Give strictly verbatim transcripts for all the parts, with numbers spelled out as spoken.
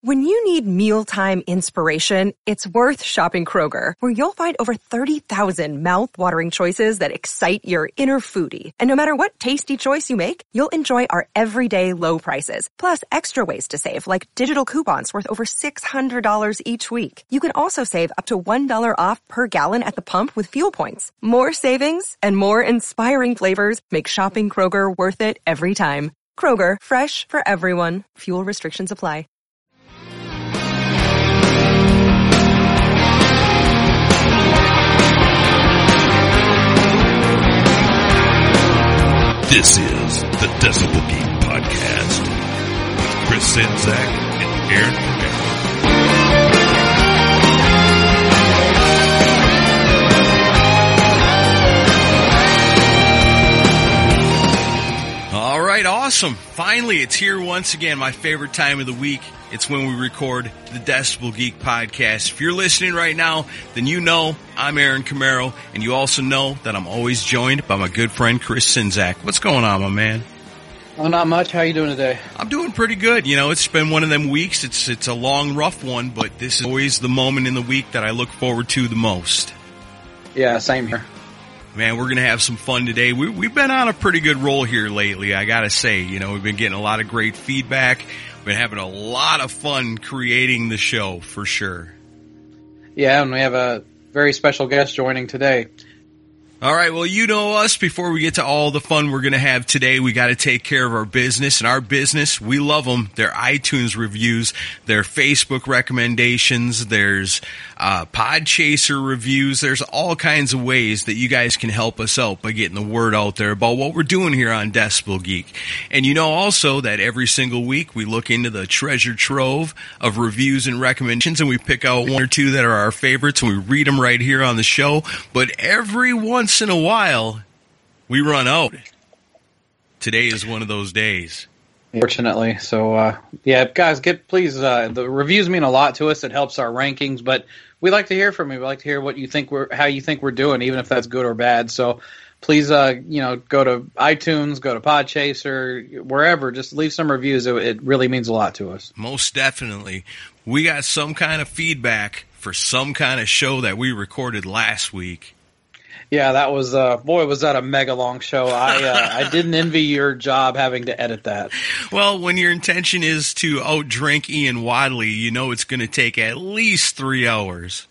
When you need mealtime inspiration, it's worth shopping Kroger, where you'll find over thirty thousand mouth-watering choices that excite your inner foodie. And no matter what tasty choice you make, you'll enjoy our everyday low prices, plus extra ways to save, like digital coupons worth over six hundred dollars each week. You can also save up to one dollar off per gallon at the pump with fuel points. More savings and more inspiring flavors make shopping Kroger worth it every time. Kroger, fresh for everyone. Fuel restrictions apply. This is the Decibel Geek Podcast with Chris Czynszak and Aaron Camaro. All right, awesome. Finally, it's here once again, my favorite time of the week. It's when we record the Decibel Geek Podcast. If you're listening right now, then you know I'm Aaron Camaro, and you also know that I'm always joined by my good friend Chris Czynszak. What's going on, my man? Oh, not much. How you doing today? I'm doing pretty good. You know, it's been one of them weeks. It's it's a long, rough one, but this is always the moment in the week that I look forward to the most. Yeah, same here. Man, we're going to have some fun today. We, we've been on a pretty good roll here lately, I got to say. You know, we've been getting a lot of great feedback. Been having a lot of fun creating the show, for sure. Yeah, and we have a very special guest joining today. All right, well, you know us. Before we get to all the fun we're going to have today, we got to take care of our business. And our business, we love them. Their iTunes reviews, their Facebook recommendations, there's uh, Podchaser reviews. There's all kinds of ways that you guys can help us out by getting the word out there about what we're doing here on Decibel Geek. And you know also that every single week we look into the treasure trove of reviews and recommendations, and we pick out one or two that are our favorites, and we read them right here on the show. But every once in a while, we run out. Today is one of those days. Fortunately. So, uh, yeah, guys, get please. Uh, the reviews mean a lot to us. It helps our rankings, but we like to hear from you. We like to hear what you think we're, how you think we're doing, even if that's good or bad. So, please, uh, you know, go to iTunes, go to Podchaser, wherever. Just leave some reviews. It, it really means a lot to us. Most definitely. We got some kind of feedback for some kind of show that we recorded last week. Yeah, that was, uh, boy, was that a mega long show. I uh, I didn't envy your job having to edit that. Well, when your intention is to outdrink Ian Wadley, you know it's going to take at least three hours.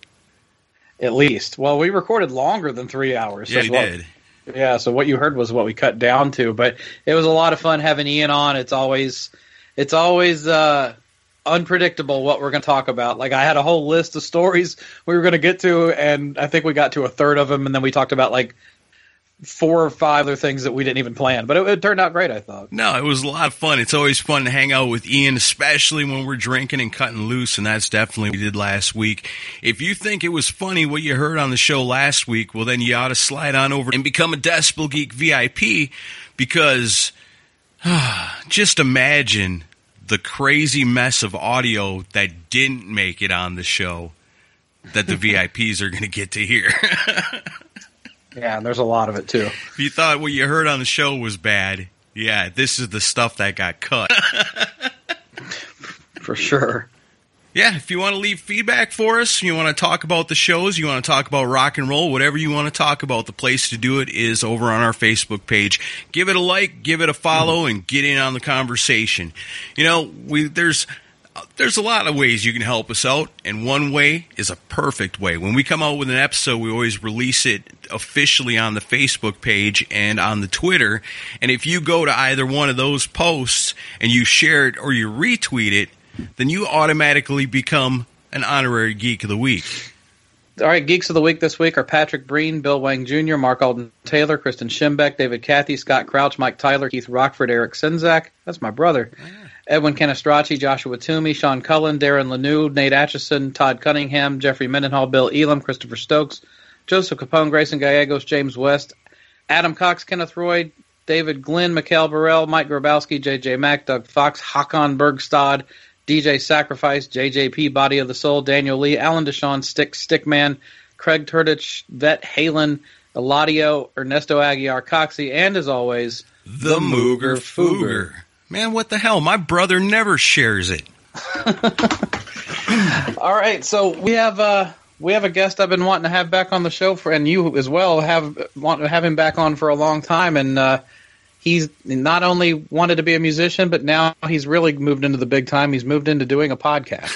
At least. Well, we recorded longer than three hours. Yeah, you what, did. Yeah, so what you heard was what we cut down to. But it was a lot of fun having Ian on. It's always, it's always, uh, unpredictable what we're going to talk about. Like, I had a whole list of stories we were going to get to, and I think we got to a third of them, and then we talked about like four or five other things that we didn't even plan. But it, it turned out great, I thought. No, it was a lot of fun. It's always fun to hang out with Ian, especially when we're drinking and cutting loose, and that's definitely what we did last week. If you think it was funny what you heard on the show last week, well, then you ought to slide on over and become a Decibel Geek V I P, because just imagine the crazy mess of audio that didn't make it on the show that the V I Ps are going to get to hear. Yeah, and there's a lot of it, too. If you thought what you heard on the show was bad, yeah, this is the stuff that got cut. For sure. Yeah, if you want to leave feedback for us, you want to talk about the shows, you want to talk about rock and roll, whatever you want to talk about, the place to do it is over on our Facebook page. Give it a like, give it a follow, and get in on the conversation. You know, we there's there's a lot of ways you can help us out, and one way is a perfect way. When we come out with an episode, we always release it officially on the Facebook page and on the Twitter, and if you go to either one of those posts and you share it or you retweet it, then you automatically become an honorary Geek of the Week. All right, Geeks of the Week this week are Patrick Breen, Bill Wang Junior, Mark Alden Taylor, Kristen Schimbeck, David Cathy, Scott Crouch, Mike Tyler, Keith Rockford, Eric Czynszak. That's my brother. Yeah. Edwin Canestracci, Joshua Toomey, Sean Cullen, Darren Lanou, Nate Atchison, Todd Cunningham, Jeffrey Mendenhall, Bill Elam, Christopher Stokes, Joseph Capone, Grayson Gallegos, James West, Adam Cox, Kenneth Roy, David Glenn, Mikhail Burrell, Mike Grabowski, J J Mack, Doug Fox, Hakon Bergstad, D J Sacrifice, J J P, Body of the Soul, Daniel Lee, Alan Deshawn, Stick, Stickman, Craig Turtich, Vet Halen, Eladio, Ernesto Aguiar, Coxey, and as always, the, the Mooger Fooger. Man, what the hell? My brother never shares it. All right, so we have uh, we have a guest I've been wanting to have back on the show for, and you as well have want to have him back on for a long time. And uh, he's not only wanted to be a musician, but now he's really moved into the big time. He's moved into doing a podcast.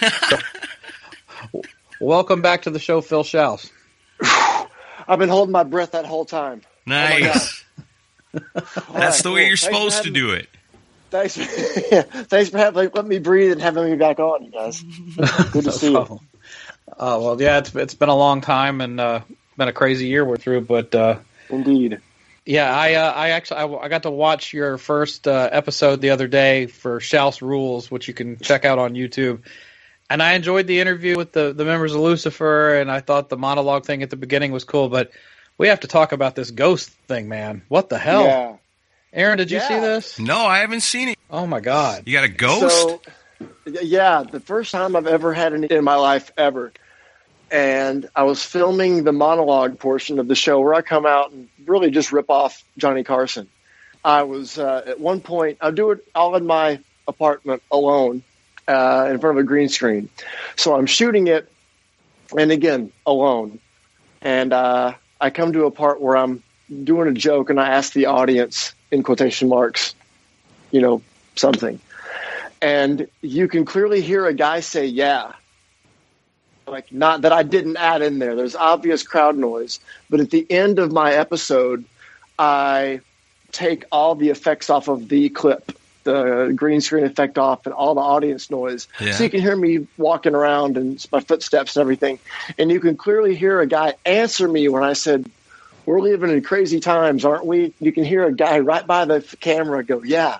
So, welcome back to the show, Phil Schaus. I've been holding my breath that whole time. Nice. Oh That's right, the cool. way you're Thanks supposed to having, do it. Thanks, yeah, thanks for having let me breathe and having me back on, you guys. Good to see you. Uh, well, yeah, it's it's been a long time and uh, been a crazy year we're through, but uh, indeed, yeah, I uh, I actually I, I got to watch your first uh, episode the other day for Schaus Rules, which you can check out on YouTube. And I enjoyed the interview with the, the members of Lucifer, and I thought the monologue thing at the beginning was cool. But we have to talk about this ghost thing, man. What the hell? Yeah. Aaron, did you Yeah. see this? No, I haven't seen it. Oh, my God. You got a ghost? So, yeah, the first time I've ever had any in my life ever. And I was filming the monologue portion of the show where I come out and really just rip off Johnny Carson. I was, uh, at one point, I do it all in my apartment alone. Uh, in front of a green screen. So I'm shooting it, and again, alone. And uh, I come to a part where I'm doing a joke, and I ask the audience, in quotation marks, you know, something. And you can clearly hear a guy say, yeah. Like, not that I didn't add in there. There's obvious crowd noise. But at the end of my episode, I take all the effects off of the clip. The green screen effect off and all the audience noise. Yeah. So you can hear me walking around and my footsteps and everything. And you can clearly hear a guy answer me when I said, we're living in crazy times, aren't we? You can hear a guy right by the camera go, yeah.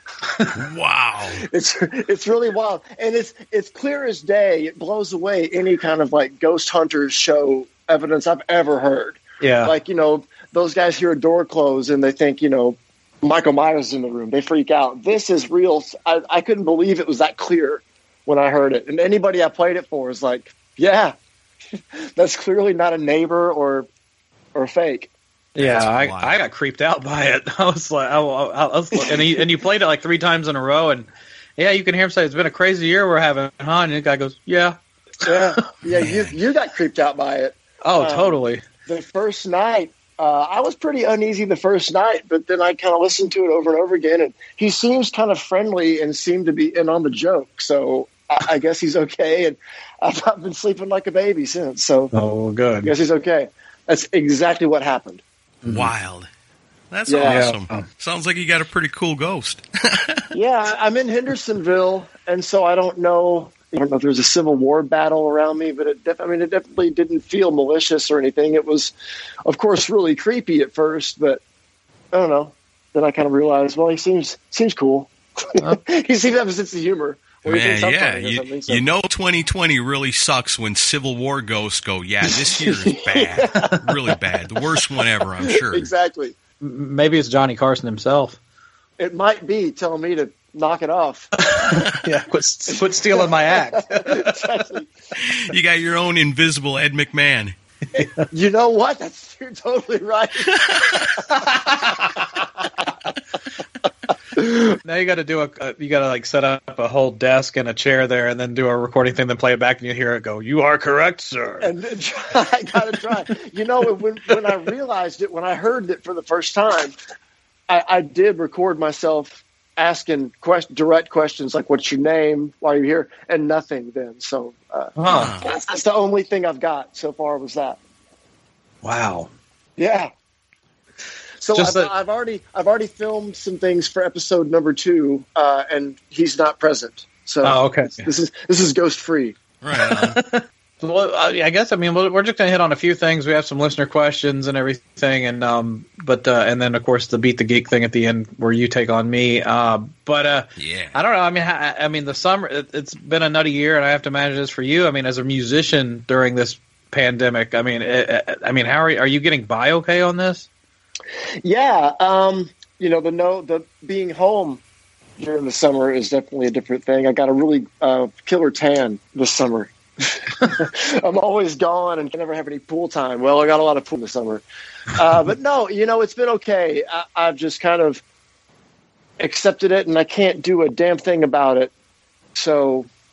Wow. It's it's really wild. And it's it's clear as day. It blows away any kind of like ghost hunters show evidence I've ever heard. Yeah. Like, you know, those guys hear a door close and they think, you know, Michael Myers is in the room. They freak out. This is real. I, I couldn't believe it was that clear when I heard it. And anybody I played it for is like, yeah, that's clearly not a neighbor or or fake. Yeah, I, wild. I got creeped out by it. I was like, I, I, I was, and, he, and you played it like three times in a row. And yeah, you can hear him say, it's been a crazy year we're having, huh? And the guy goes, yeah. Yeah, yeah. You you got creeped out by it. Oh, Um, totally. The first night, uh, I was pretty uneasy the first night, but then I kind of listened to it over and over again, and he seems kind of friendly and seemed to be in on the joke. So I, I guess he's okay, and I've not been sleeping like a baby since. So Oh, I good. guess he's okay. That's exactly what happened. Wild. That's Yeah. awesome. Yeah. Sounds like you got a pretty cool ghost. Yeah, I'm in Hendersonville, and so I don't know. I don't know if there's a Civil War battle around me, but it def- I mean, it definitely didn't feel malicious or anything. It was, of course, really creepy at first, but I don't know. Then I kind of realized, well, he seems seems cool. He seems to have a sense of humor. Or he thinks Man, I'm yeah. funny or You, something, so- you know twenty twenty really sucks when Civil War ghosts go, yeah, this year is bad. Really bad. The worst one ever, I'm sure. Exactly. M- Maybe it's Johnny Carson himself. It might be telling me to knock it off. Yeah, quit, quit stealing my act. Exactly. You got your own invisible Ed McMahon. You know what? That's you're totally right. Now you got to do a, uh, you got to like set up a whole desk and a chair there, and then do a recording thing, then play it back, and you hear it go, "You are correct, sir." And then try, I gotta try. You know, when when I realized it, when I heard it for the first time, I, I did record myself asking quest, direct questions like, "What's your name? Why are you here?" And nothing. Then, so uh, Huh. that's, that's the only thing I've got so far was that. Wow. Yeah. So Just I've, that- I've already I've already filmed some things for episode number two, uh, and he's not present. So Oh, okay. this is this is ghost free. Right on. Well, I I guess I mean we're just gonna hit on a few things. We have some listener questions and everything, and um, but uh, and then of course the beat the geek thing at the end where you take on me. Uh, but uh, Yeah. I don't know. I mean, I, I mean the summer. It, it's been a nutty year, and I have to imagine this for you. I mean, as a musician during this pandemic, I mean, it, I mean, how are you, are you getting by okay on this? Yeah, um, you know the no the being home during the summer is definitely a different thing. I got a really uh, killer tan this summer. I'm always gone and can never have any pool time. Well, I got a lot of pool this summer, uh, but no, you know it's been okay. I, I've just kind of accepted it, and I can't do a damn thing about it. So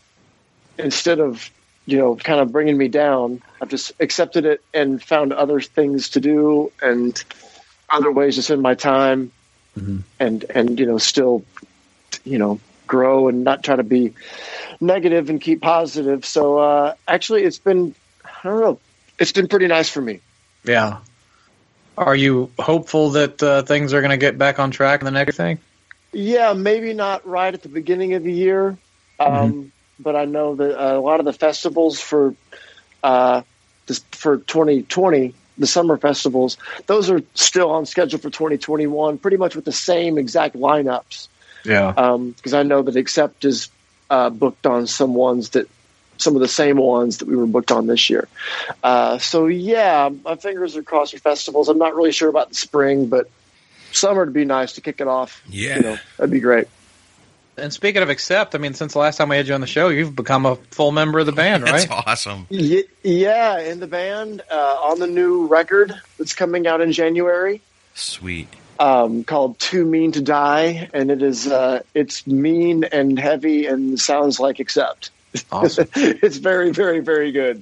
instead of, you know, kind of bringing me down, I've just accepted it and found other things to do and other ways to spend my time, mm-hmm. and, and, you know, still, you know, grow and not try to be negative and keep positive. So, uh, actually it's been, I don't know, it's been pretty nice for me. Yeah. Are you hopeful that uh, things are going to get back on track in the next thing? Yeah, maybe not right at the beginning of the year. Um, mm-hmm. But I know that uh, a lot of the festivals for uh, this, for twenty twenty, the summer festivals, those are still on schedule for twenty twenty-one, pretty much with the same exact lineups. Yeah. Because um, I know that Accept is uh, booked on some ones that, some of the same ones that we were booked on this year. Uh, so yeah, my fingers are crossed for festivals. I'm not really sure about the spring, but summer would be nice to kick it off. Yeah. You know, that'd be great. And speaking of Accept, I mean, since the last time we had you on the show, you've become a full member of the band, right? That's awesome. Yeah, in the band, uh, on the new record that's coming out in January. Sweet. Um, called Too Mean to Die, and it is uh, it's mean and heavy and sounds like Accept. Awesome. It's very, very, very good.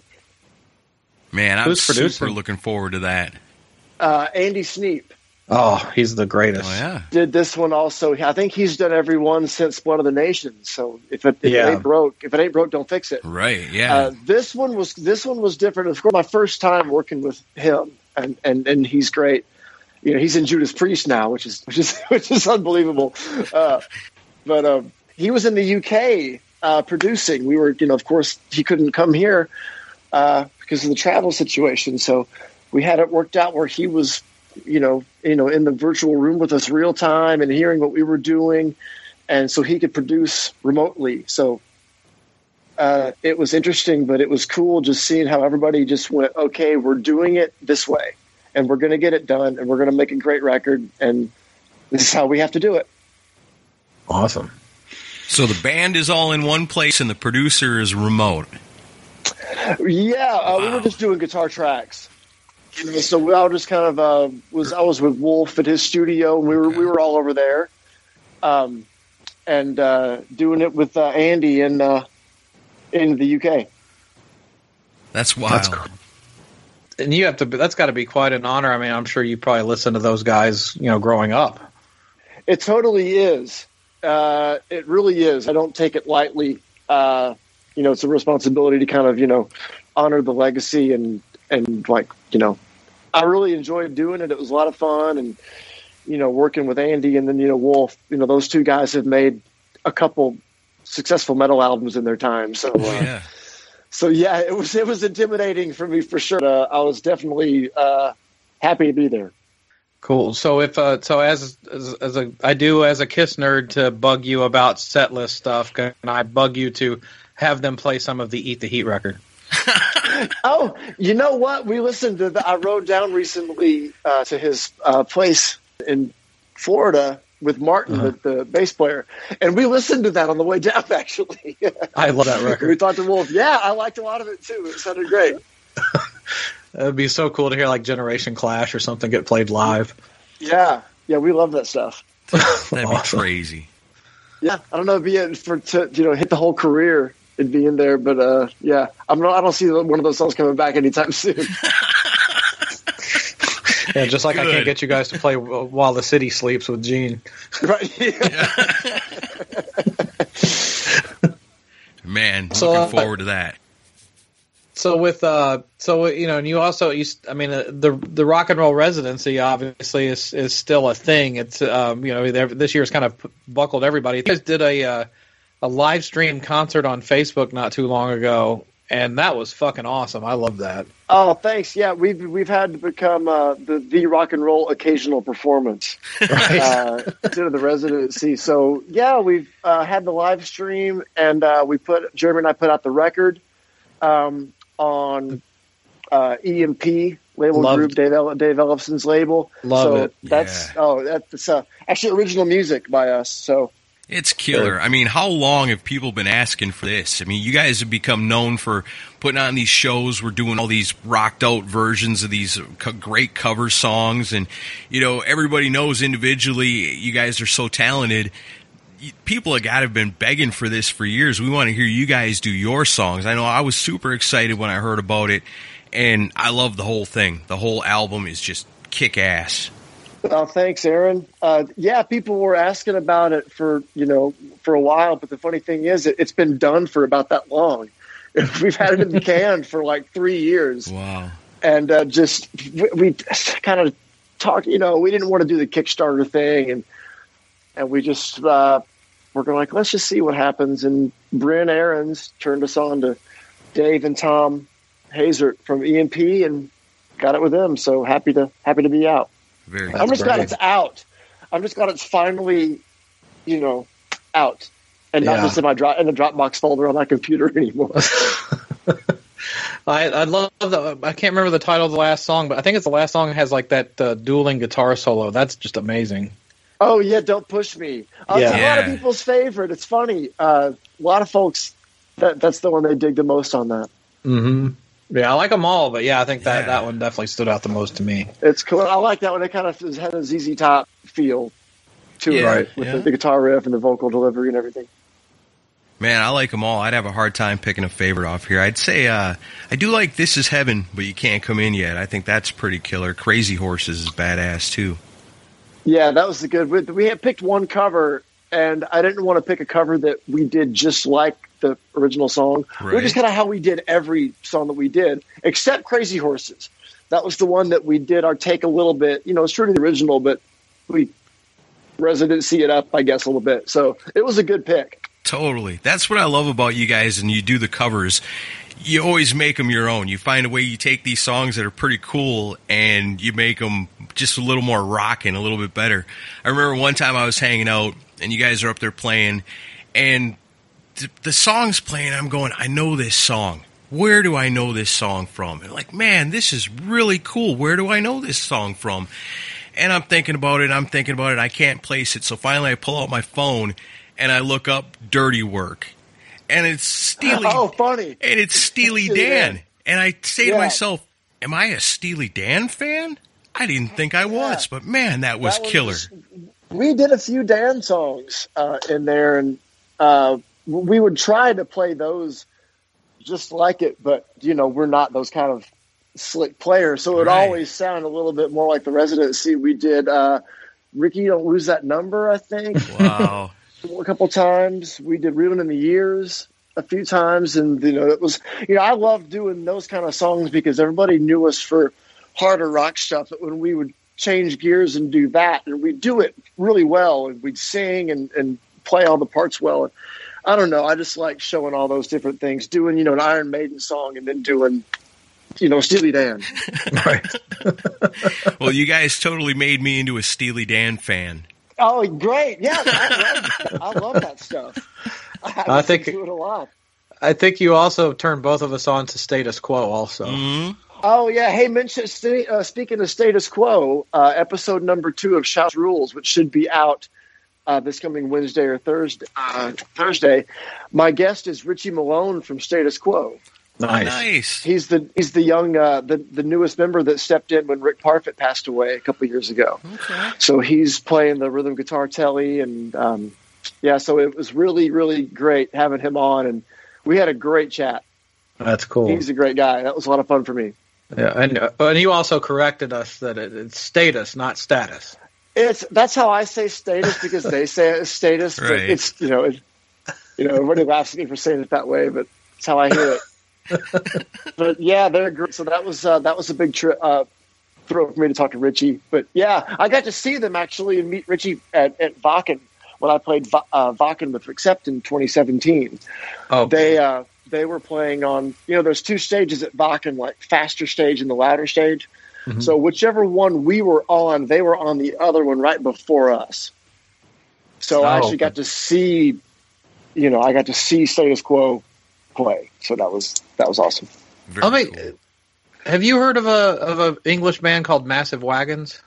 Man, I'm Who's super producing? looking forward to that. Uh, Andy Sneap. Oh, he's the greatest. Oh, yeah. Did this one also. I think he's done every one since Blood of the Nations. So if it, if Yeah. it ain't broke, if it ain't broke, don't fix it. Right, yeah. Uh, this one was this one was different. Of course, my first time working with him, and, and, and he's great. You know, he's in Judas Priest now, which is which is which is unbelievable. Uh, but um, he was in the U K uh, producing. We were, you know, of course, he couldn't come here uh, because of the travel situation. So we had it worked out where he was, you know, you know, in the virtual room with us real time and hearing what we were doing, and so he could produce remotely. So uh, it was interesting, but it was cool just seeing how everybody just went, okay, we're doing it this way, and we're going to get it done, and we're going to make a great record, and this is how we have to do it. Awesome. So the band is all in one place, and the producer is remote. Yeah, uh, Wow. we were just doing guitar tracks. You know, so I just kind of uh, was I was with Wolf at his studio, and we were Okay. we were all over there, um, and uh, doing it with uh, Andy in uh, in the U K. That's wild. That's cool. And you have to. That's got to be quite an honor. I mean, I'm sure you probably listened to those guys, you know, growing up. It totally is. Uh, it really is. I don't take it lightly. Uh, you know, it's a responsibility to kind of, you know, honor the legacy and and like, you know, I really enjoyed doing it. It was a lot of fun, and you know, working with Andy and then, you know, Wolf. You know, those two guys have made a couple successful metal albums in their time. So uh, Yeah. so yeah, it was it was intimidating for me for sure. Uh, I was definitely uh, happy to be there. Cool. So if uh, so as, as as a I do as a Kiss nerd to bug you about set list stuff, can I bug you to have them play some of the Eat the Heat record? Oh, you know what? We listened to the, I rode down recently uh, to his uh, place in Florida with Martin, Uh-huh. the, the bass player, and we listened to that on the way down, actually. I love that record. We talked to Wolf. Yeah, I liked a lot of it, too. It sounded great. It'd be so cool to hear like Generation Clash or something get played live. Yeah, yeah, we love that stuff. That'd be Awesome. crazy. Yeah, I don't know if it'd be it for to you know hit the whole career. It'd be in there, but uh, yeah, I'm not. I don't see one of those songs coming back anytime soon. Yeah, just like I Good. can't get you guys to play While the City Sleeps with Gene. Right? Man, So, looking uh, forward to that. So with uh, so you know, and you also, you, I mean, uh, the the rock and roll residency obviously is is still a thing. It's um, you know, this year's kind of buckled everybody. You guys did a uh, a live stream concert on Facebook not too long ago, and that was fucking awesome. I love that. Oh, thanks. Yeah, we've we've had to become uh, the the rock and roll occasional performance Right. uh, to the residency. So yeah, we've uh, had the live stream, and uh, we put Jeremy and I put out the record um, on uh, E M P label Loved. group, Dave El- Dave Ellison's label. Love so it. That's Yeah. oh, that's uh, actually original music by us. So. It's killer. I mean, how long have people been asking for this? I mean, you guys have become known for putting on these shows. We're doing all these rocked out versions of these co- great cover songs. And, you know, everybody knows individually you guys are so talented. people have got to have been begging for this for years. We want to hear you guys do your songs. I know I was super excited when I heard about it, and I love the whole thing. The whole album is just kick-ass. Well, thanks, Aaron. Uh, yeah, people were asking about it for, you know, for a while, but the funny thing is it, it's been done for about that long. We've had it in the can for like three years. Wow. And uh, just, we, we kind of talked, you know, we didn't want to do the Kickstarter thing, and and we just, uh, we're going like, let's just see what happens. And Bryn Aarons turned us on to Dave and Tom Hazert from E M P and got it with them. So happy to, happy to be out. Very I'm just great. glad it's out. I'm just glad it's finally, you know, out. And not Yeah. just in my drop in the Dropbox folder on my computer anymore. I I love the. I can't remember the title of the last song, but I think it's the last song that has like that uh, dueling guitar solo. That's just amazing. Oh yeah, Don't Push Me. Uh, Yeah. It's a lot of Yeah. people's favorite. It's funny. Uh, a lot of folks that that's the one they dig the most on that. Mm-hmm. Yeah, I like them all, but yeah, I think that, Yeah. that one definitely stood out the most to me. It's cool. I like that one. It kind of had a Z Z Top feel to it, Yeah, right? With yeah. the, the guitar riff and the vocal delivery and everything. Man, I like them all. I'd have a hard time picking a favorite off here. I'd say uh, I do like This Is Heaven, but You Can't Come In Yet. I think that's pretty killer. Crazy Horses is badass, too. Yeah, that was the good. We, we had picked one cover, and I didn't want to pick a cover that we did just like the original song, Right. which is kind of how we did every song that we did, except Crazy Horses. That was the one that we did our take a little bit. You know, it's true to the original, but we residency it up, I guess, a little bit. So it was a good pick. Totally. That's what I love about you guys, and you do the covers. You always make them your own. You find a way you take these songs that are pretty cool, and you make them just a little more rocking, a little bit better. I remember one time I was hanging out, and you guys are up there playing, and th- the song's playing. I'm going, I know this song. Where do I know this song from? And like, man, this is really cool. Where do I know this song from? And I'm thinking about it. I'm thinking about it. I can't place it. So finally I pull out my phone, and I look up Dirty Work. And it's Steely. Oh, funny. And it's Steely Steely Dan. Dan. And I say to Yeah. myself, am I a Steely Dan fan? I didn't think I was, but man, that was That one killer. was- we did a few Dan songs uh, in there, and uh, we would try to play those just like it, but you know, we're not those kind of slick players, so it would Right. always sound a little bit more like the Residency. We did uh, Ricky, Don't Lose That Number, I think, Wow. a couple times. We did Reeling in the Years a few times, and you know, it was, you know, I loved doing those kind of songs because everybody knew us for harder rock stuff. But when we would change gears and do that, and we'd do it really well, and we'd sing and, and play all the parts well. And I don't know, I just like showing all those different things, doing, you know, an Iron Maiden song and then doing, you know, Steely Dan. Right. Well, you guys totally made me into a Steely Dan fan. Oh, great! Yeah, I love, I love that stuff. I, I think- do it a lot. I think you also turned both of us on to Status Quo also. hmm Oh yeah, hey, mention uh, speaking of Status Quo, uh, episode number two of Shout Rules, which should be out uh, this coming Wednesday or Thursday. Uh, Thursday, my guest is Richie Malone from Status Quo. Nice. Nice. He's the he's the young uh, the the newest member that stepped in when Rick Parfitt passed away a couple of years ago. Okay. So he's playing the rhythm guitar telly, and um, yeah, so it was really really great having him on, and we had a great chat. That's cool. He's a great guy. That was a lot of fun for me. Yeah, and, uh, and you also corrected us that it, it's status, not status. It's that's how I say status because they say it as status, but Right. it's you know it, you know everybody laughs at me for saying it that way, but it's how I hear it. But yeah, they're great. So that was uh, that was a big trip. Uh, thrill for me to talk to Richie. But yeah, I got to see them actually and meet Richie at, at Vakken when I played Va- uh, Vakken with Accept in twenty seventeen. Oh, They uh, they were playing on, you know, there's two stages at Vakken, like faster stage and the louder stage. Mhm. So whichever one we were on, they were on the other one right before us. So I Oh, actually okay. got to see, you know, I got to see Status Quo play. So that was that was awesome. Very I mean, cool. have you heard of a of an English band called Massive Wagons?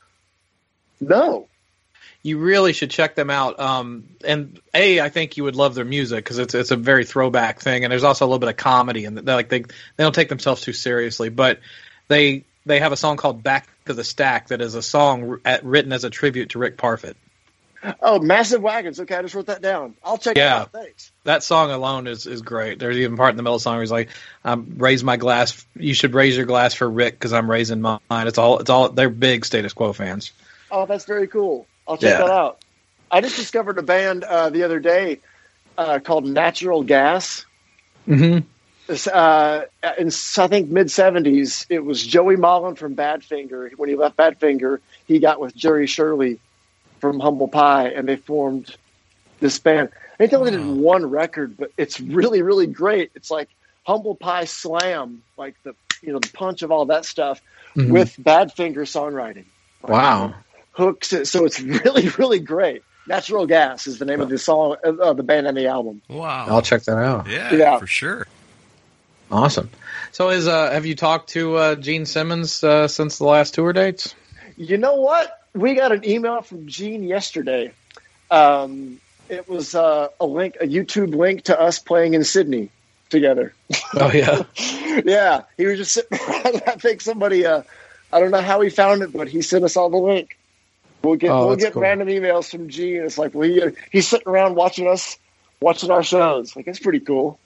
No. You really should check them out. Um, and a, I think you would love their music because it's it's a very throwback thing, and there's also a little bit of comedy, and they're like they they don't take themselves too seriously. But they they have a song called "Back to the Stack" that is a song at, written as a tribute to Rick Parfitt. Oh, Massive Wagons. Okay, I just wrote that down. I'll check Yeah. it out. Thanks. That song alone is, is great. There's even part in the middle of the song where he's like, um, "Raise my glass. You should raise your glass for Rick because I'm raising mine." It's all. It's all. They're big Status Quo fans. Oh, that's very cool. I'll check Yeah. that out. I just discovered a band uh, the other day uh, called Natural Gas. Mm-hmm. This, uh, in I think mid seventies, it was Joey Mullen from Badfinger. When he left Badfinger, he got with Jerry Shirley from Humble Pie, and they formed this band. I think they only did one record, but it's really, really great. It's like Humble Pie slam, like the you know the punch of all that stuff Mhm. with Badfinger songwriting. Like, Wow. hooks it, so it's really, really great. Natural Gas is the name of the song, uh, the band and the album. Wow. I'll check that out. Yeah, Yeah. for sure. Awesome. So, is uh, have you talked to uh, Gene Simmons uh, since the last tour dates? You know what? We got an email from Gene yesterday. Um, it was uh, a link, a YouTube link to us playing in Sydney together. Oh yeah. Yeah, he was just sitting around. I think somebody, uh, I don't know how he found it, but he sent us all the link. We'll get Oh, we'll that's get cool. random emails from Gene. It's like, well, he, he's sitting around watching us, watching our shows. Like, it's pretty cool.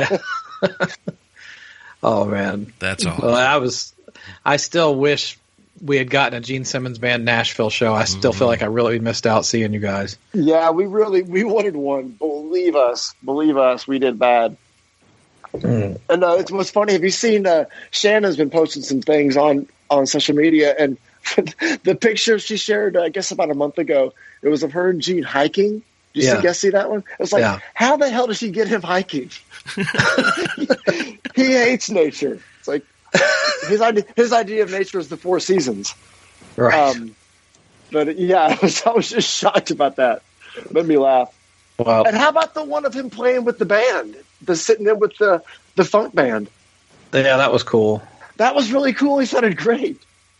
Oh man. That's all. Well, I was. I still wish we had gotten a Gene Simmons band Nashville show. I still feel like I really missed out seeing you guys. Yeah, we really we wanted one. Believe us, believe us, we did bad. Mm. And uh, it's what's funny. Have you seen? Uh, Shannon's been posting some things on on social media, and the picture she shared, uh, I guess about a month ago, it was of her and Gene hiking. Did you Yeah. see, guys see that one? It's like, Yeah. how the hell did she get him hiking? He hates nature. It's like his idea. His idea of nature is the Four Seasons. Right. Um, but yeah, I was, I was just shocked about that. It made me laugh. well, And how about the one of him playing with the band, the sitting there with the the funk band? yeah, that was cool. That was really cool. He sounded great.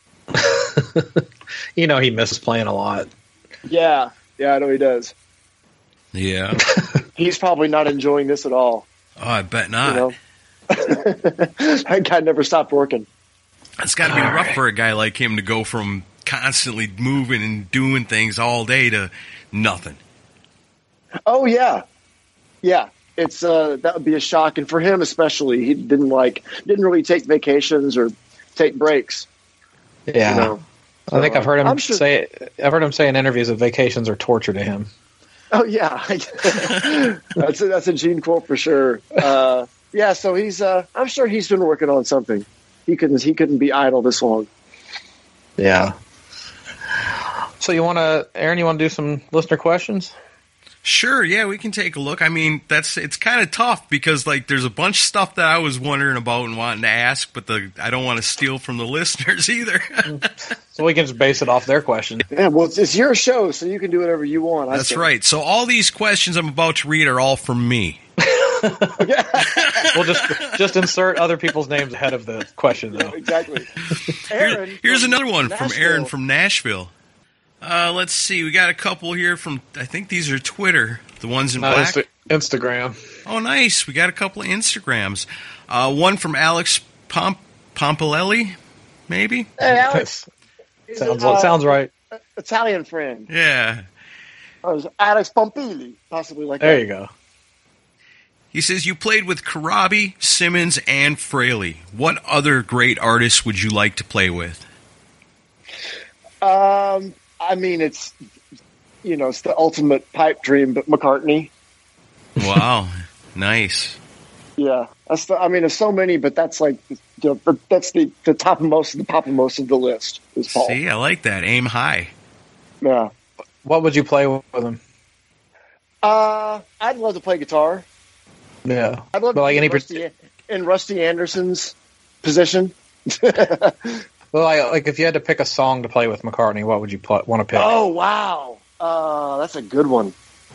You know, he misses playing a lot. Yeah, yeah, I know he does. Yeah. He's probably not enjoying this at all. Oh, I bet You not. know, that guy never stopped working. It's got to be rough for a guy like him to go from constantly moving and doing things all day to nothing. Oh yeah, yeah. It's uh, that would be a shock, and for him especially, he didn't like didn't really take vacations or take breaks. Yeah. You know? I think I've heard him I'm sure- say. I've heard him say in interviews that vacations are torture to him. Oh yeah, that's a, that's a Gene quote for sure. Uh, yeah, so he's. Uh, I'm sure he's been working on something. He couldn't. He couldn't be idle this long. Yeah. So you want to, Aaron? You want to do some listener questions? Sure, yeah, we can take a look. I mean, that's it's kind of tough because like there's a bunch of stuff that I was wondering about and wanting to ask, but the I don't want to steal from the listeners either. So we can just base it off their questions. Yeah, well, it's, it's your show, so you can do whatever you want. I That's think. right. So all these questions I'm about to read are all from me. We'll just just insert other people's names ahead of the question, though. Exactly. Here- Aaron here's from another one from Nashville. Aaron from Nashville. Uh, let's see, we got a couple here from I think these are Twitter, the ones in Uh, black. Insta- Instagram. Oh, nice. We got a couple of Instagrams. Uh, one from Alex Pomp- Pompalelli, maybe? Hey, Alex. He's Sounds a, uh, sounds right. Italian friend. Yeah. Oh, it was Alex Pompili, possibly like There that. you go. He says, you played with Karabi, Simmons, and Fraley. What other great artists would you like to play with? Um, I mean, it's you know, it's the ultimate pipe dream, but McCartney. Wow. Nice. Yeah, that's the, I mean, there's so many, but that's like you know, that's the the top of most of the top of most of the list is Paul. See, I like that. Aim high. Yeah. What would you play with him? Uh, I'd love to play guitar. Yeah. I'd love But to like be any in, Rusty, in Rusty Anderson's position. Well, like, like if you had to pick a song to play with McCartney, what would you pl- want to pick? Oh wow, uh, that's a good one.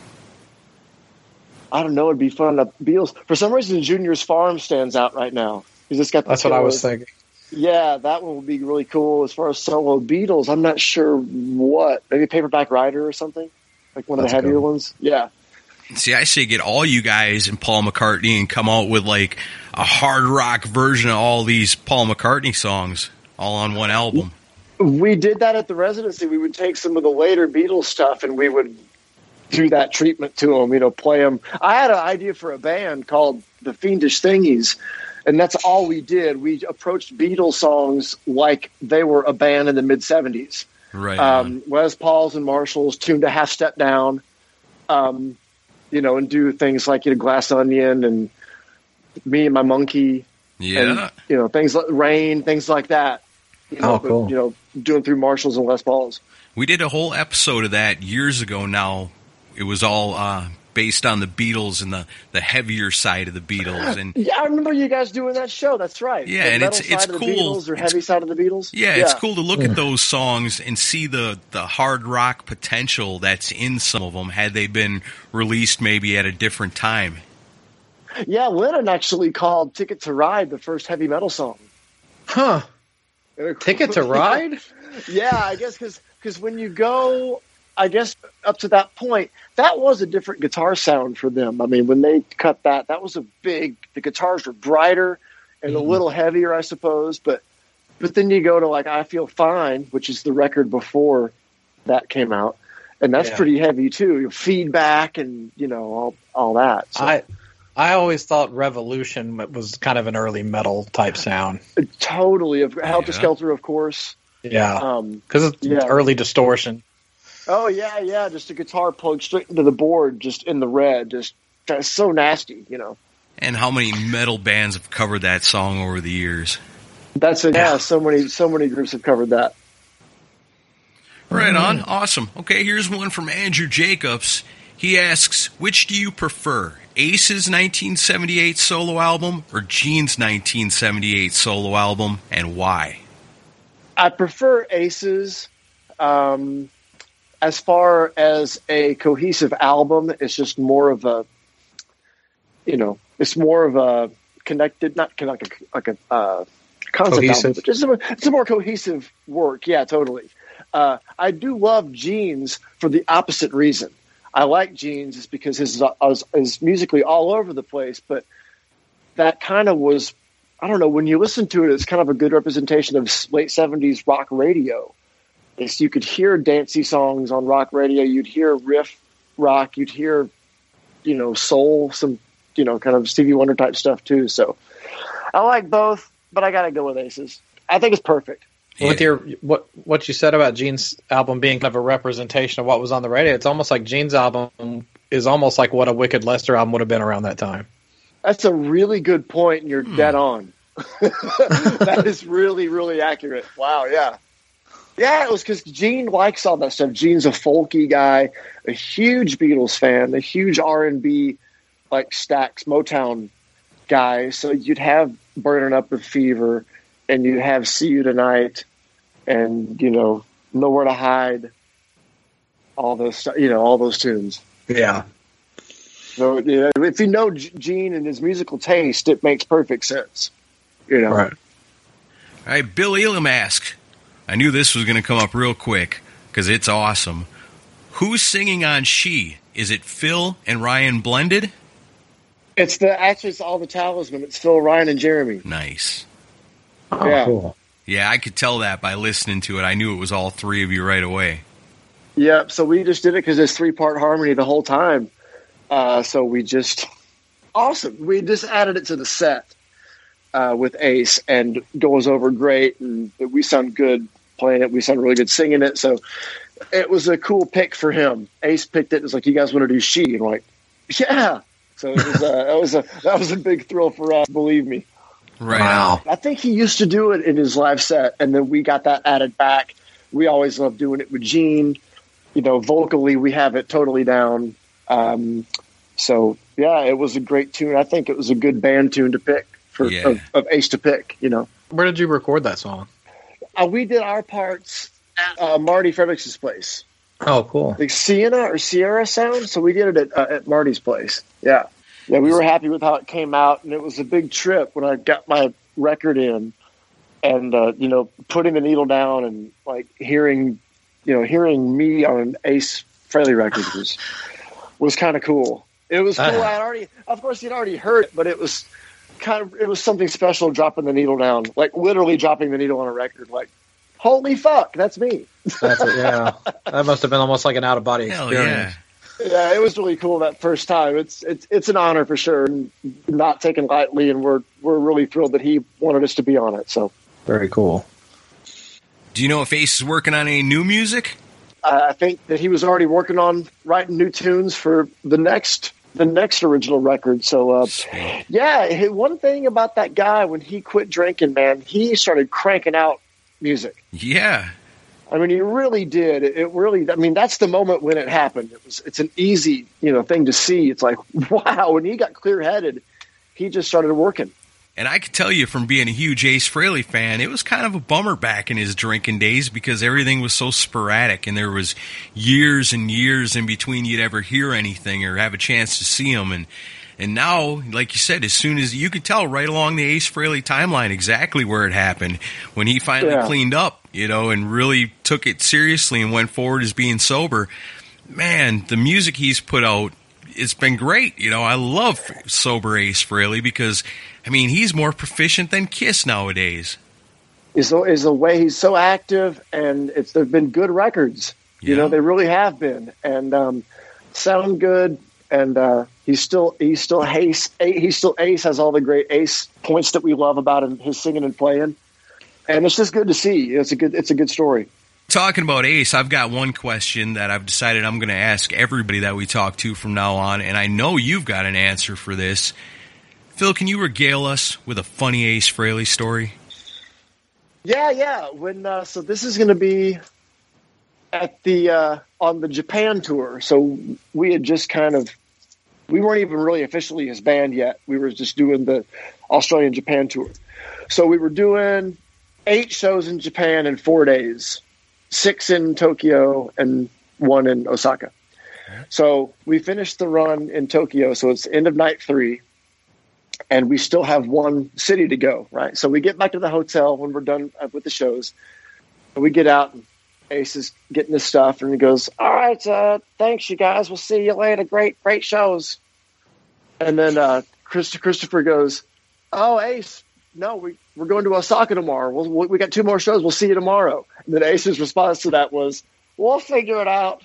I don't know. It'd be fun. The Beatles. For some reason, Junior's Farm stands out right now. He's just got. The That's what I was killer- thinking. Yeah, that one would be really cool. As far as solo Beatles, I'm not sure what. Maybe Paperback Writer or something, like one of That's the a good heavier one. ones. Yeah. See, I say get all you guys and Paul McCartney and come out with like a hard rock version of all these Paul McCartney songs all on one album. We did that at the residency. We would take some of the later Beatles stuff and we would do that treatment to them, you know, play them. I had an idea for a band called the Fiendish Thingies, and that's all we did. We approached Beatles songs like they were a band in the mid seventies. Right. Um, Les Pauls and Marshalls tuned a half step down, um, you know, and do things like, you know, Glass Onion and Me and My Monkey. Yeah. And, you know, things like Rain, things like that. You know, Oh, cool. But, you know, doing through Marshalls and Les Pauls. We did a whole episode of that years ago now. It was all uh, based on the Beatles and the, the heavier side of the Beatles. And Yeah, I remember you guys doing that show. That's right. Yeah, the and metal it's- side it's of the cool. Beatles or It's- heavy side of the Beatles. yeah, it's cool to look at those songs and see the, the hard rock potential that's in some of them had they been released maybe at a different time. Yeah, Lennon actually called Ticket to Ride the first heavy metal song. Huh. Ticket to Ride? Yeah, I guess because when you go, I guess up to that point, that was a different guitar sound for them. I mean, when they cut that, that was a big, the guitars were brighter and Mm-hmm. a little heavier, I suppose. But but then you go to like I Feel Fine, which is the record before that came out. And that's Yeah. pretty heavy too. Feedback and, you know, all, all that. So. I I always thought Revolution was kind of an early metal type sound. Totally. Of Helter Yeah. Skelter, of course. Yeah, Um, because it's yeah. early distortion. oh, yeah, yeah. Just a guitar plugged straight into the board, just in the red. Just that's so nasty, you know. And how many metal bands have covered that song over the years? That's it. Yeah, so many, so many groups have covered that. Right on. Awesome. Okay, here's one from Andrew Jacobs. He asks, which do you prefer, Ace's nineteen seventy-eight solo album or Gene's nineteen seventy-eight solo album, and why? I prefer Aces. Um, as far as a cohesive album, it's just more of a, you know, it's more of a connected, not connected, like a uh, concept Cohesive. album. But just a, it's a more cohesive work. Yeah, totally. Uh, I do love Gene's for the opposite reason. I like Gene's is because his is, is musically all over the place, but that kind of was, I don't know, when you listen to it, it's kind of a good representation of late seventies rock radio. It's, you could hear dancey songs on rock radio. You'd hear riff rock. You'd hear, you know, soul, some, you know, kind of Stevie Wonder type stuff too. So I like both, but I got to go with Aces. I think it's perfect. With your what what you said about Gene's album being kind of a representation of what was on the radio, it's almost like Gene's album is almost like what a Wicked Lester album would have been around that time. That's a really good point, and you're dead on. That is really, really accurate. Wow, yeah. Yeah, it was because Gene likes all that stuff. Gene's a folky guy, a huge Beatles fan, a huge R and B, like Stax, Motown guy. So you'd have Burning Up with Fever, and you'd have See You Tonight, and, you know, Nowhere to Hide, all those, you know, all those tunes. Yeah. So, you know, if you know Gene and his musical taste, it makes perfect sense. You know, Right. All right, Bill Elam asks, I knew this was going to come up real quick because it's awesome. Who's singing on She? Is it Phil and Ryan blended? It's the actually it's all the Talisman. It's Phil, Ryan, and Jeremy. Nice. Oh, Yeah. cool. Yeah, I could tell that by listening to it. I knew it was all three of you right away. Yeah, so we just did it because it's three part harmony the whole time. Uh, so we just awesome. We just added it to the set uh, with Ace, and it goes over great, and we sound good playing it. We sound really good singing it. So it was a cool pick for him. Ace picked it. It was like, you guys want to do She? And we're like, yeah. So it was a, that was a that was a big thrill for us. Believe me. Right. Wow. I think he used to do it in his live set, and then we got that added back. We always love doing it with Gene. You know, vocally, we have it totally down. Um, so, yeah, it was a great tune. I think it was a good band tune to pick for Yeah. of, of Ace to pick, you know. Where did you record that song? Uh, we did our parts at uh, Marty Fredericks' place. Oh, cool. Like Sienna or Sierra Sound, so we did it at, uh, at Marty's place. Yeah. Yeah, we were happy with how it came out, and it was a big trip when I got my record in, and uh, you know, putting the needle down and like hearing, you know, hearing me on an Ace Frehley record was was kind of cool. It was cool. Uh-huh. I had already, of course, you'd already heard it, but it was kind of it was something special dropping the needle down, like literally dropping the needle on a record. Like, holy fuck, that's me. That's it, yeah. That must have been almost like an out of body Hell experience. Yeah, it was really cool that first time. It's it's it's an honor for sure, and not taken lightly. And we're we're really thrilled that he wanted us to be on it. So very cool. Do you know if Ace is working on any new music? Uh, I think that he was already working on writing new tunes for the next the next original record. So uh, yeah, one thing about that guy when he quit drinking, man, he started cranking out music. Yeah. I mean, he really did. It really, I mean, that's the moment when it happened. It was, it's an easy, you know, thing to see. It's like, wow, when he got clear-headed, he just started working. And I can tell you from being a huge Ace Frehley fan, it was kind of a bummer back in his drinking days because everything was so sporadic and there was years and years in between you'd ever hear anything or have a chance to see him. And And now, like you said, as soon as you could tell right along the Ace Frehley timeline exactly where it happened when he finally yeah. cleaned up, you know, and really took it seriously and went forward as being sober. Man, the music he's put out, it's been great. You know, I love sober Ace Frehley because, I mean, he's more proficient than Kiss nowadays. Is the, is the way he's so active, and it's they've been good records. Yeah. You know, they really have been, and um, sound good. And uh, he's still he's still Ace. He's still Ace. Has all the great Ace points that we love about him, his singing and playing. And it's just good to see. It's a good it's a good story. Talking about Ace, I've got one question that I've decided I'm going to ask everybody that we talk to from now on, and I know you've got an answer for this. Phil, can you regale us with a funny Ace Frehley story? Yeah, yeah. When uh, so this is going to be at the uh, on the Japan tour. So we had just kind of. We weren't even really officially his band yet. We were just doing the Australian Japan tour. So we were doing eight shows in Japan in four days, six in Tokyo and one in Osaka. So we finished the run in Tokyo. So it's end of night three and we still have one city to go. Right. So we get back to the hotel when we're done with the shows and we get out and Ace is getting his stuff and he goes, all right, uh, thanks you guys. We'll see you later. Great, great shows. And then uh, Chris, Christopher goes, oh, Ace, no, we, we're going to Osaka tomorrow. We'll, we got two more shows. We'll see you tomorrow. And then Ace's response to that was, we'll figure it out.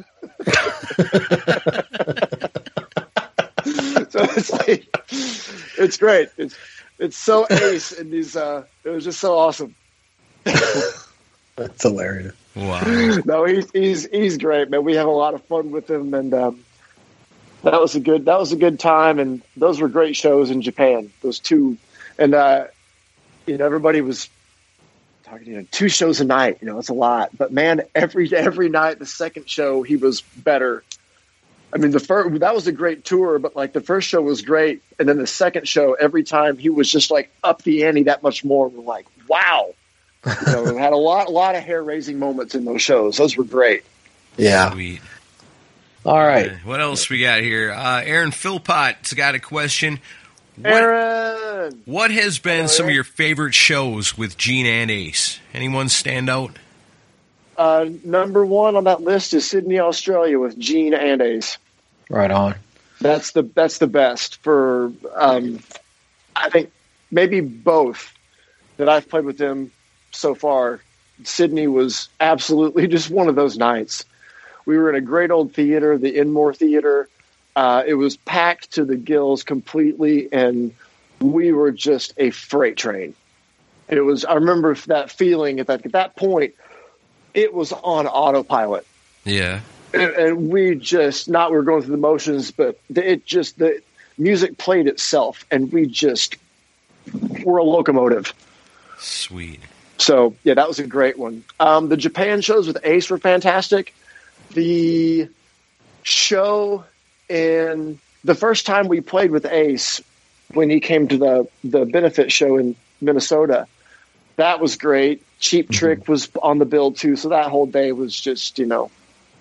So it's like, it's great. It's, it's so Ace and these, uh, it was just so awesome. That's hilarious. Wow. No, he's he's he's great, man. We have a lot of fun with him, and um, that was a good that was a good time. And those were great shows in Japan. Those two, and uh, you know, everybody was talking. You know, two shows a night. You know, it's a lot. But man, every every night, the second show, he was better. I mean, the first that was a great tour, but like the first show was great, and then the second show, every time he was just like up the ante that much more. We're like, wow. You know, we had a lot, a lot of hair-raising moments in those shows. Those were great. Yeah. Sweet. All right. Uh, what else we got here? Uh, Aaron Philpott's got a question. What, Aaron! What has been Hello, some Aaron. of your favorite shows with Gene and Ace? Anyone stand out? Uh, number one on that list is Sydney, Australia, with Gene and Ace. Right on. That's the that's the best for. Um, I think maybe both that I've played with them so far. Sydney was absolutely just one of those nights. We were in a great old theater, the Enmore Theater. Uh, it was packed to the gills completely, and we were just a freight train. It was. I remember that feeling at that at that point. It was on autopilot. Yeah. And, and we just, not we were going through the motions, but it just, the music played itself, and we just were a locomotive. Sweet. So, yeah, that was a great one. Um, the Japan shows with Ace were fantastic. The show in, the first time we played with Ace, when he came to the, the benefit show in Minnesota, that was great. Cheap Trick mm-hmm. was on the bill, too, so that whole day was just, you know,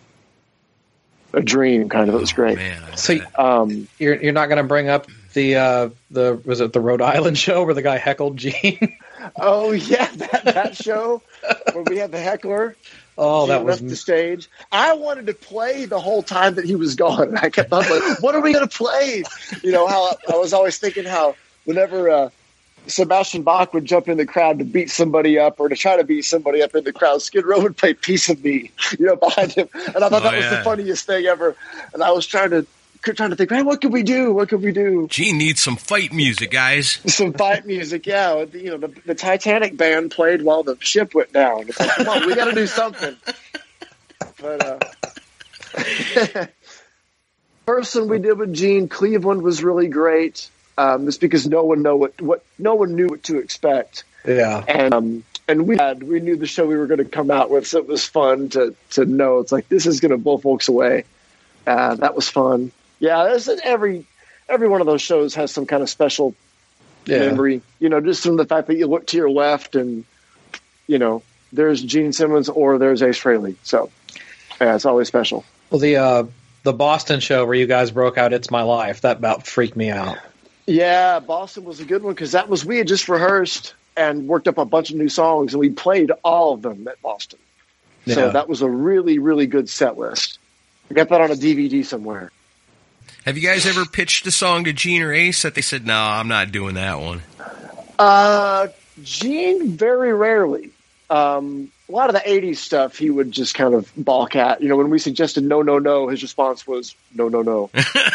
a dream, kind of. It was great. Oh, man, so um, you're you're not going to bring up the uh, the was it the Rhode Island show where the guy heckled Gene? Oh yeah, that, that show where we had the heckler. Oh, Gene that was left the stage. I wanted to play the whole time that he was gone. I kept on like, "What are we going to play?" You know how I was always thinking how whenever uh, Sebastian Bach would jump in the crowd to beat somebody up or to try to beat somebody up in the crowd. Skid Row would play Piece of Me, you know, behind him. And I thought oh, that was yeah. the funniest thing ever. And I was trying to trying to think, man, what could we do? What could we do? Gene needs some fight music, guys. Some fight music, yeah. You know, the, the Titanic band played while the ship went down. It's like, come on, we got to do something. But uh, first one we did with Gene, Cleveland was really great. Um, just because no one know what, what no one knew what to expect. Yeah, and um, and we had we knew the show we were going to come out with, so it was fun to to know it's like this is going to blow folks away. Uh, that was fun. Yeah, there's every every one of those shows has some kind of special yeah. memory. You know, just from the fact that you look to your left and you know there's Gene Simmons or there's Ace Frehley. So yeah, it's always special. Well, the uh, the Boston show where you guys broke out "It's My Life" that about freaked me out. Yeah, Boston was a good one because that was we had just rehearsed and worked up a bunch of new songs and we played all of them at Boston. Yeah. So that was a really really good set list. I got that on a D V D somewhere. Have you guys ever pitched a song to Gene or Ace that they said, no, I'm not doing that one? Uh, Gene, very rarely. Um, a lot of the eighties stuff he would just kind of balk at. You know, when we suggested no, no, no, his response was no, no, no.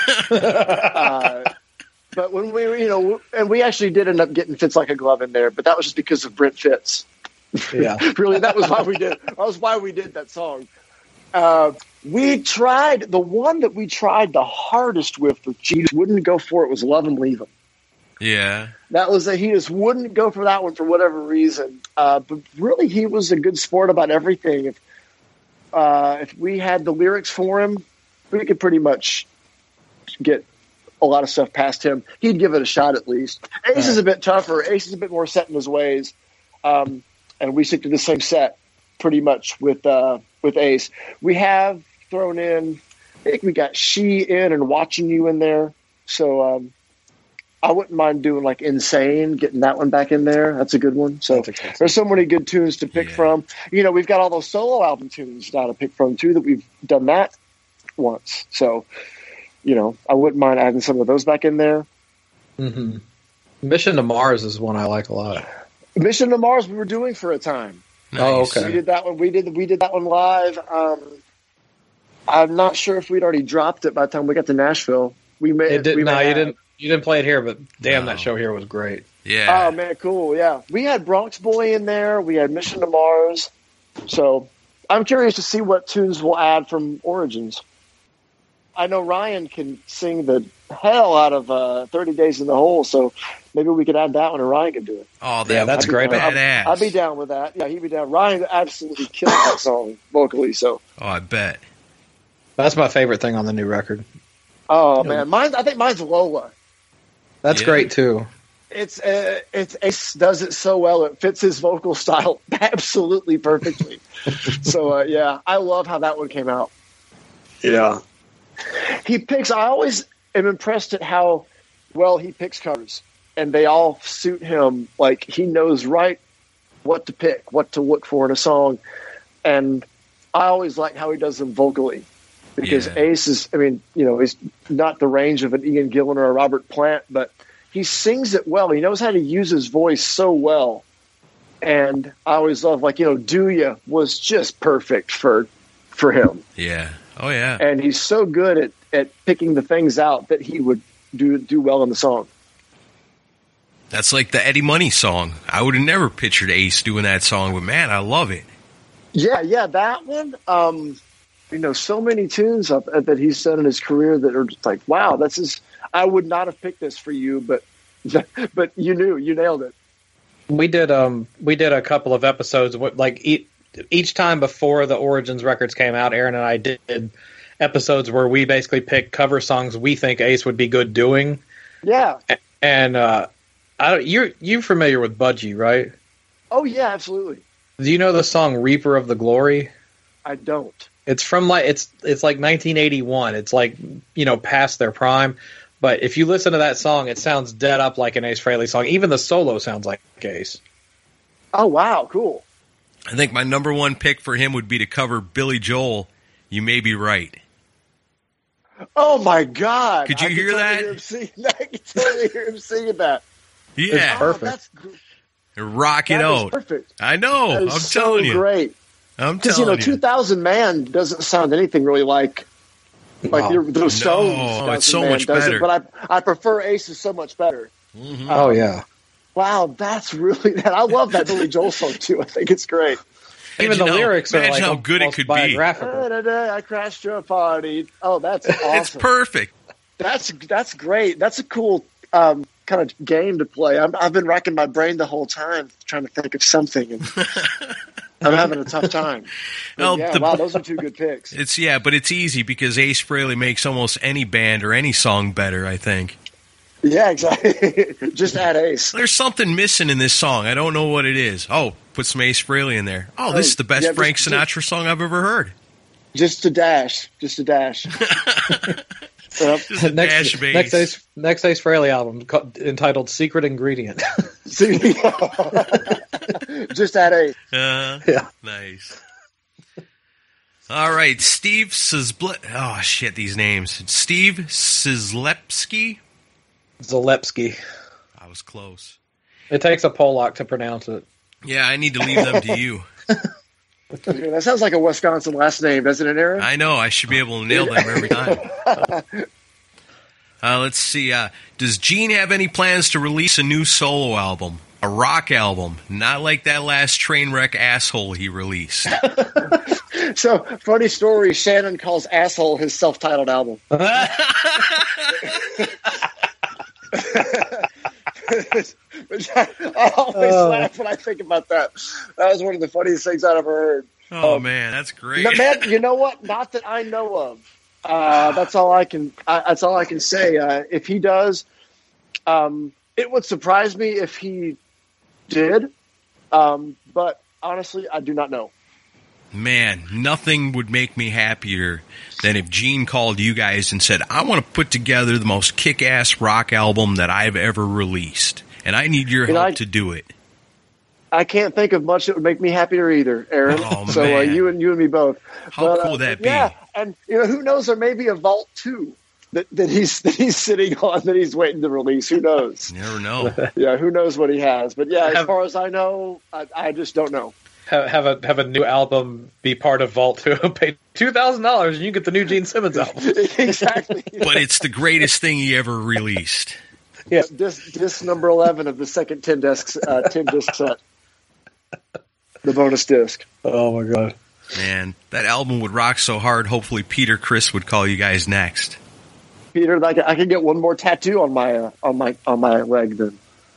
uh, but when we, you know, and we actually did end up getting Fits Like a Glove in there, but that was just because of Brent Fitz. Yeah. Really, that was why we did That was why we did that song. Uh, we tried, the one that we tried the hardest with, with Gene wouldn't go for it, was Love and Leave Him. Yeah. That was a, he just wouldn't go for that one for whatever reason. Uh, but really, he was a good sport about everything. If, uh, if we had the lyrics for him, we could pretty much get a lot of stuff past him. He'd give it a shot at least. Ace right. is a bit tougher. Ace is a bit more set in his ways. Um, and we stick to the same set pretty much with, uh, with Ace. We have thrown in, I think we got She in and Watching You in there. So um, I wouldn't mind doing like Insane, getting that one back in there. That's a good one. So there's so many good tunes to pick yeah. from. You know, we've got all those solo album tunes now to pick from too, that we've done that once. So, you know, I wouldn't mind adding some of those back in there. Mm-hmm. Mission to Mars is one I like a lot. Mission to Mars we were doing for a time. Nice. Oh, okay. We did that one. We did we did that one live. Um, I'm not sure if we'd already dropped it by the time we got to Nashville. We made it. Did, we no, may you didn't. You didn't play it here, but damn, no. that show here was great. Yeah. Oh man, cool. Yeah, we had Bronx Boy in there. We had Mission to Mars. So I'm curious to see what tunes we'll add from Origins. I know Ryan can sing the hell out of uh, thirty Days in the Hole, so maybe we could add that one and Ryan could do it. Oh, that yeah, that's great. Badass. I'd, I'd be down with that. Yeah, he'd be down. Ryan absolutely killed that song vocally. So. Oh, I bet. That's my favorite thing on the new record. Oh man, mine. I think mine's Lola. That's yeah. great too. It's uh, it's Ace does it so well. It fits his vocal style absolutely perfectly. So uh, yeah, I love how that one came out. Yeah. He picks. I always am impressed at how well he picks covers, and they all suit him. Like he knows right what to pick, what to look for in a song, and I always like how he does them vocally, because yeah. Ace is. I mean, you know, he's not the range of an Ian Gillan or a Robert Plant, but he sings it well. He knows how to use his voice so well, and I always love like you know, "Do Ya" was just perfect for for him. Yeah. Oh, yeah. And he's so good at, at picking the things out that he would do do well in the song. That's like the Eddie Money song. I would have never pictured Ace doing that song, but man, I love it. Yeah, yeah, that one. Um, you know, so many tunes up, uh, that he's done in his career that are just like, wow, this is. I would not have picked this for you, but but you knew, you nailed it. We did um we did a couple of episodes like each. Each time before the Origins records came out, Aaron and I did episodes where we basically picked cover songs we think Ace would be good doing. Yeah. And uh, I don't, you're you're familiar with Budgie, right? Oh yeah, absolutely. Do you know the song "Reaper of the Glory"? I don't. It's from like it's it's like nineteen eighty-one. It's like you know past their prime. But if you listen to that song, it sounds dead up like an Ace Frehley song. Even the solo sounds like Ace. Oh wow, cool. I think my number one pick for him would be to cover Billy Joel, "You May Be Right." Oh my God! Could you I hear totally that? Hear him sing, I can totally hear him singing that. Yeah. It's perfect. Oh, that's, Rock it that is out. perfect. I know. That is I'm so telling you. great. I'm Because, telling you know, two thousand Man doesn't sound anything really like like No. the, those Stones. No, it's so Man much does it, better. But I I prefer Ace is so much better. Mhm. Oh, yeah. Wow, that's really that. I love that Billy Joel song, too. I think it's great. Even Imagine the how- lyrics are imagine like how good it almost could be. biographical. Da-da-da, I crashed your party. Oh, that's awesome. It's perfect. That's that's great. That's a cool um, kind of game to play. I'm, I've been racking my brain the whole time trying to think of something, and I'm having a tough time. But Well, yeah, the- wow, those are two good picks. It's yeah, but it's easy because Ace Frehley makes almost any band or any song better, I think. Yeah, exactly. Just add Ace. There's something missing in this song. I don't know what it is. Oh, put some Ace Frehley in there. Oh, this is the best yeah, Frank just- Sinatra song I've ever heard. Just a dash. Just a dash. Yep. Just a next, dash of Ace. next Ace, next Ace Frehley album co- entitled "Secret Ingredient." See? Just add Ace. Uh, Yeah. Nice. All right, Steve Sizble. Oh shit, these names. Steve Sizlepsky. Zalepski. I was close. It takes a Polak to pronounce it. Yeah, I need to leave them to you. That sounds like a Wisconsin last name, doesn't it, Aaron? I know. I should be able to nail them every time. Uh, let's see. Uh, does Gene have any plans to release a new solo album? A rock album? Not like that last Trainwreck Asshole he released. So, funny story, Shannon calls Asshole his self-titled album. I always Oh. laugh when I think about that. That was one of the funniest things I've ever heard. Oh, Um, man, that's great. No, man, you know what? Not that I know of. Uh, that's all I can. I, that's all I can say. Uh, if he does, um, it would surprise me if he did. Um, but honestly, I do not know. Man, nothing would make me happier than if Gene called you guys and said, I want to put together the most kick-ass rock album that I've ever released, and I need your You know, help I- to do it. I can't think of much that would make me happier either, Aaron. Oh, so uh, man. you and you and me both. How But, cool uh, would that be? Yeah, and you know who knows? There may be a vault too that, that he's that he's sitting on that he's waiting to release. Who knows? You never know. Yeah, who knows what he has? But yeah, as Have- far as I know, I, I just don't know. Have, have a have a new album be part of Vault Two. Pay two thousand dollars and you get the new Gene Simmons album. Exactly. But it's the greatest thing he ever released. Yeah. Disc, disc number eleven of the second ten disc uh, ten disc set. The bonus disc. Oh my god. Man, that album would rock so hard, hopefully Peter Criss would call you guys next. Peter, like I can get one more tattoo on my uh, on my on my leg. Then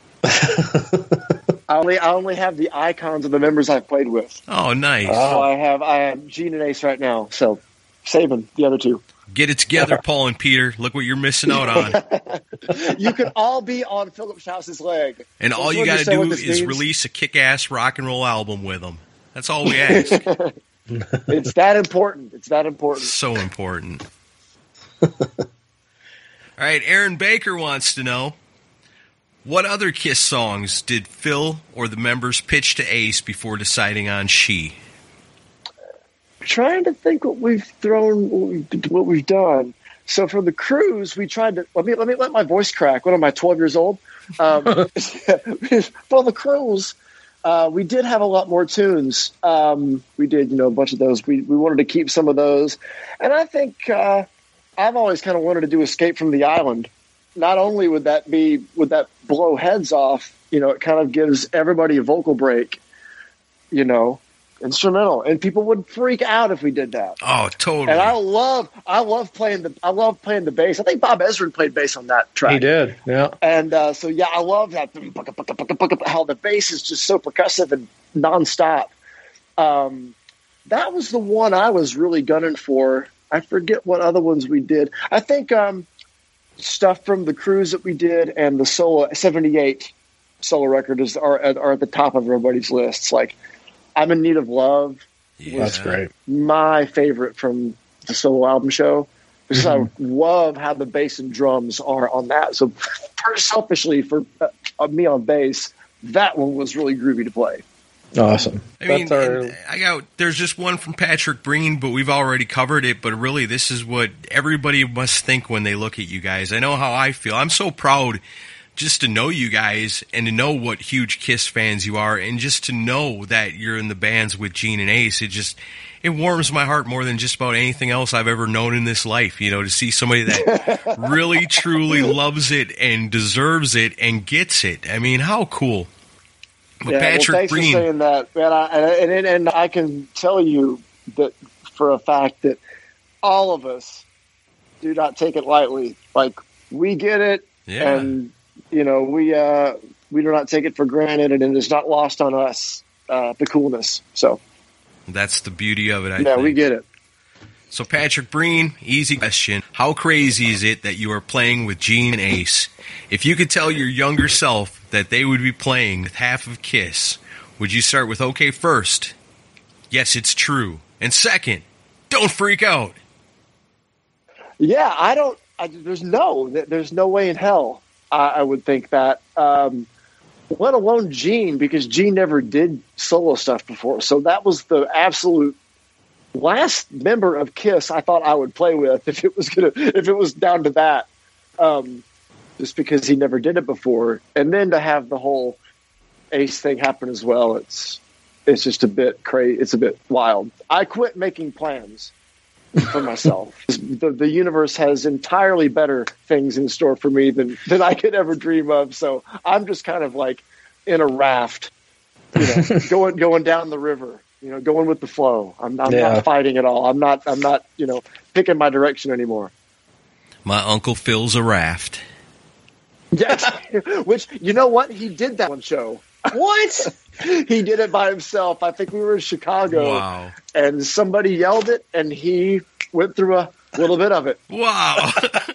I only I only have the icons of the members I've played with. Oh, nice. So I have I have Gene and Ace right now. So saving the other two. Get it together, Paul and Peter. Look what you're missing out on. You can all be on Philip Strauss's leg. And all Don't you got to understand do what this is means? release a kick-ass rock and roll album with them. That's all we ask. It's that important. It's that important. So important. All right, Aaron Baker wants to know, what other Kiss songs did Phil or the members pitch to Ace before deciding on She? Trying to think what we've thrown, what we've, what we've done. So for the cruise, we tried to let me let me let my voice crack. What am I, twelve years old? Um, for the cruise, uh, we did have a lot more tunes. Um, we did, you know, a bunch of those. We we wanted to keep some of those, and I think uh, I've always kind of wanted to do Escape from the Island. Not only would that be would that blow heads off, you know, it kind of gives everybody a vocal break, you know. Instrumental, and people would freak out if we did that. Oh, totally. And I love, I love playing the, I love playing the bass. I think Bob Ezrin played bass on that track. He did, yeah. And uh, so yeah, I love that how the bass is just so percussive and nonstop. Um, that was the one I was really gunning for. I forget what other ones we did. I think um, stuff from the cruise that we did and the solo seventy-eight solo record is are, are at the top of everybody's lists. Like, I'm in Need of Love. Yeah. That's great. My favorite from the solo album show. Because Mm-hmm. I love how the bass and drums are on that. So, for selfishly, for uh, me on bass, that one was really groovy to play. Awesome. I mean, That's our, and I got there's just one from Patrick Breen, but we've already covered it. But really, this is what everybody must think when they look at you guys. I know how I feel. I'm so proud just to know you guys and to know what huge Kiss fans you are, and just to know that you're in the bands with Gene and Ace, it just, it warms my heart more than just about anything else I've ever known in this life. You know, to see somebody that really, truly loves it and deserves it and gets it. I mean, how cool. But yeah, Patrick well, thanks Breen, for saying that, man. I, and, and, and I can tell you that for a fact that all of us do not take it lightly. Like, we get it, yeah. and you know, we uh, we do not take it for granted, and it is not lost on us, uh, the coolness. So that's the beauty of it, I yeah, think. we get it. So, Patrick Breen, easy question. How crazy is it that you are playing with Gene and Ace? If you could tell your younger self that they would be playing with half of Kiss, would you start with, okay, first, yes, it's true, and second, don't freak out? Yeah, I don't. I, there's no. There's no way in hell I, I would think that. Um, let alone Gene, because Gene never did solo stuff before. So that was the absolute last member of Kiss I thought I would play with if it was gonna. If it was down to that, um, just because he never did it before, and then to have the whole Ace thing happen as well. It's it's just a bit crazy. It's a bit wild. I quit making plans for myself. The, the universe has entirely better things in store for me than, than I could ever dream of. So I'm just kind of like in a raft, you know, going going down the river, you know, going with the flow. I'm, I'm Yeah. not fighting at all. I'm not. I'm not. You know, picking my direction anymore. My Uncle Phil's a raft. Yes, which you know what he did that one show. What? He did it by himself. I think we were in Chicago, Wow. and somebody yelled it, and he went through a little bit of it. Wow.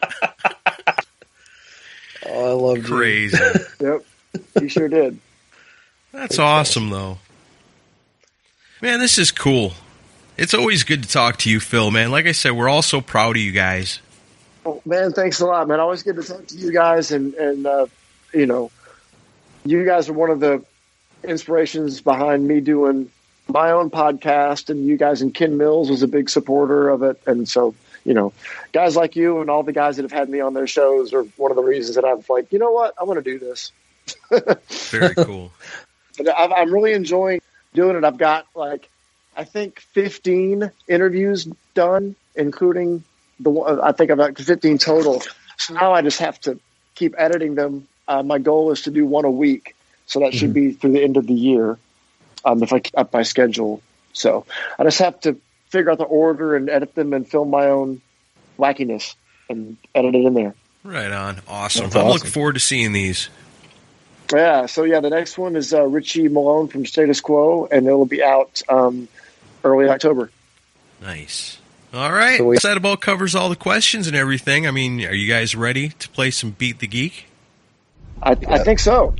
Oh, I love you. Crazy. Yep, he sure did. That's awesome, though. Man, this is cool. It's always good to talk to you, Phil, man. Like I said, we're all so proud of you guys. Oh, man, thanks a lot, man. Always good to talk to you guys, and and uh, you know, you guys are one of the inspirations behind me doing my own podcast, and you guys and Ken Mills was a big supporter of it, and so you know, guys like you and all the guys that have had me on their shows are one of the reasons that I've like, you know what, I want to do this. Very cool. But I've, I'm really enjoying doing it. I've got like, I think fifteen interviews done, including the one, I think I've got fifteen total. So now I just have to keep editing them. Uh, my goal is to do one a week. So that should be through the end of the year, um, if I keep up my schedule. So I just have to figure out the order and edit them and film my own wackiness and edit it in there. Right on. Awesome. That's I'm awesome. looking forward to seeing these. Yeah. So yeah, the next one is uh, Richie Malone from Status Quo, and it'll be out um, early October. Nice. All right. So we- that about covers all the questions and everything. I mean, are you guys ready to play some Beat the Geek? I, I think so.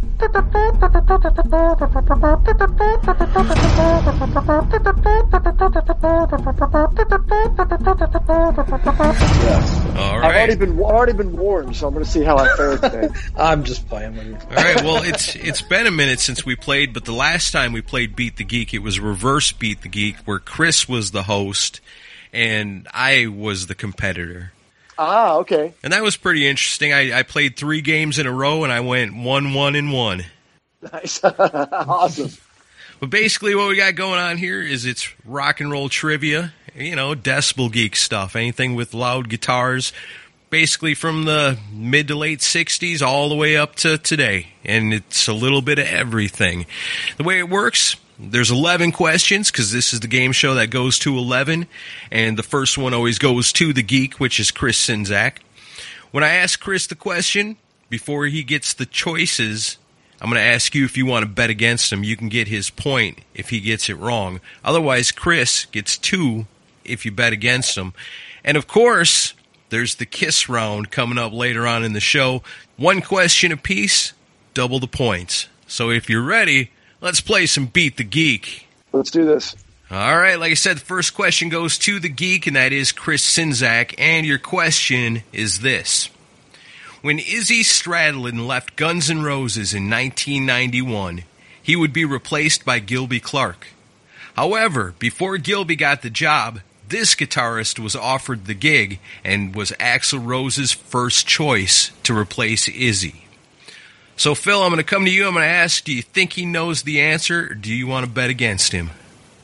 Yes. All I've already right. been already been warned, so I'm going to see how I fare today. I'm just playing with you. All right. Well, it's it's been a minute since we played, but the last time we played Beat the Geek, it was reverse Beat the Geek, where Chris was the host and I was the competitor. Ah, okay. And that was pretty interesting. I, I played three games in a row, and I went one, one, and one. Nice. Awesome. But basically what we got going on here is it's rock and roll trivia, you know, Decibel Geek stuff, anything with loud guitars, basically from the mid to late sixties all the way up to today. And it's a little bit of everything. The way it works, there's eleven questions, because this is the game show that goes to eleven, and the first one always goes to the geek, which is Chris Czynszak. When I ask Chris the question, before he gets the choices, I'm going to ask you if you want to bet against him. You can get his point if he gets it wrong. Otherwise, Chris gets two if you bet against him. And, of course, there's the Kiss round coming up later on in the show. One question apiece, double the points. So if you're ready, let's play some Beat the Geek. Let's do this. All right, like I said, the first question goes to the geek, and that is Chris Czynszak. And your question is this. When Izzy Stradlin left Guns N' Roses in nineteen ninety-one, he would be replaced by Gilby Clarke. However, before Gilby got the job, this guitarist was offered the gig and was Axl Rose's first choice to replace Izzy. So, Phil, I'm going to come to you. I'm going to ask, do you think he knows the answer, or do you want to bet against him?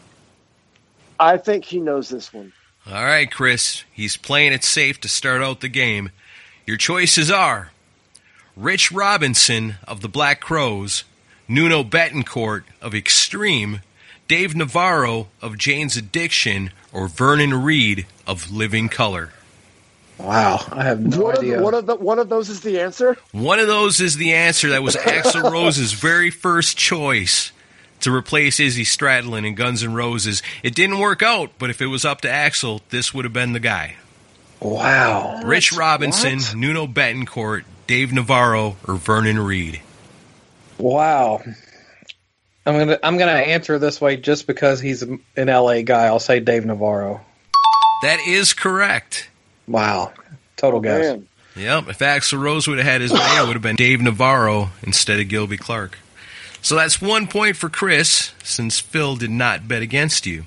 I think he knows this one. All right, Chris. He's playing it safe to start out the game. Your choices are Rich Robinson of the Black Crowes, Nuno Bettencourt of Extreme, Dave Navarro of Jane's Addiction, or Vernon Reid of Living Colour. Wow, I have no one idea. Of the, one, of the, one of those is the answer? One of those is the answer. That was Axl Rose's very first choice to replace Izzy Stradlin in Guns N' Roses. It didn't work out, but if it was up to Axl, this would have been the guy. Wow. Rich Robinson, What? Nuno Bettencourt, Dave Navarro, or Vernon Reid. Wow. I'm gonna I'm gonna answer this way just because he's an L A guy. I'll say Dave Navarro. That is correct. Wow. Total guess. Man. Yep, if Axl Rose would have had his way, it would have been Dave Navarro instead of Gilby Clarke. So that's one point for Chris, since Phil did not bet against you.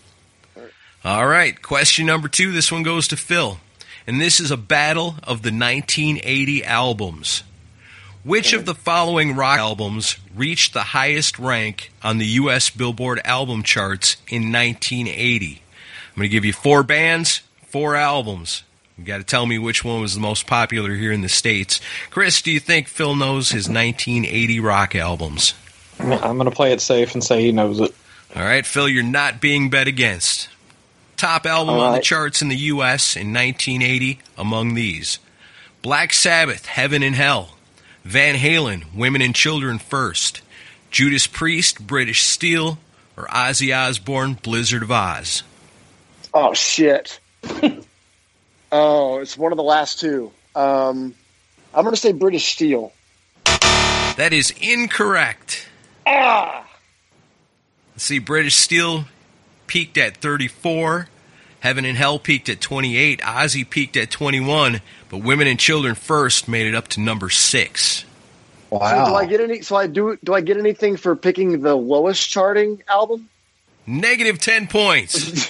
All right, question number two. This one goes to Phil. And this is a battle of the nineteen eighty albums. Which of the following rock albums reached the highest rank on the U S Billboard album charts in nineteen eighty? I'm going to give you four bands, four albums. You got to tell me which one was the most popular here in the States. Chris, do you think Phil knows his nineteen eighty rock albums? I'm gonna play it safe and say he knows it. All right, Phil, you're not being bet against. Top album All on the right. charts in the U S in nineteen eighty among these: Black Sabbath, Heaven and Hell; Van Halen, Women and Children First; Judas Priest, British Steel; or Ozzy Osbourne, Blizzard of Oz. Oh, shit. Oh, it's one of the last two. Um, I'm going to say British Steel. That is incorrect. Ah! Let's see, British Steel peaked at thirty-four. Heaven and Hell peaked at twenty-eight. Ozzy peaked at twenty-one. But Women and Children First made it up to number six. Wow. So do I get any? So I do. Do I get anything for picking the lowest charting album? Negative ten points.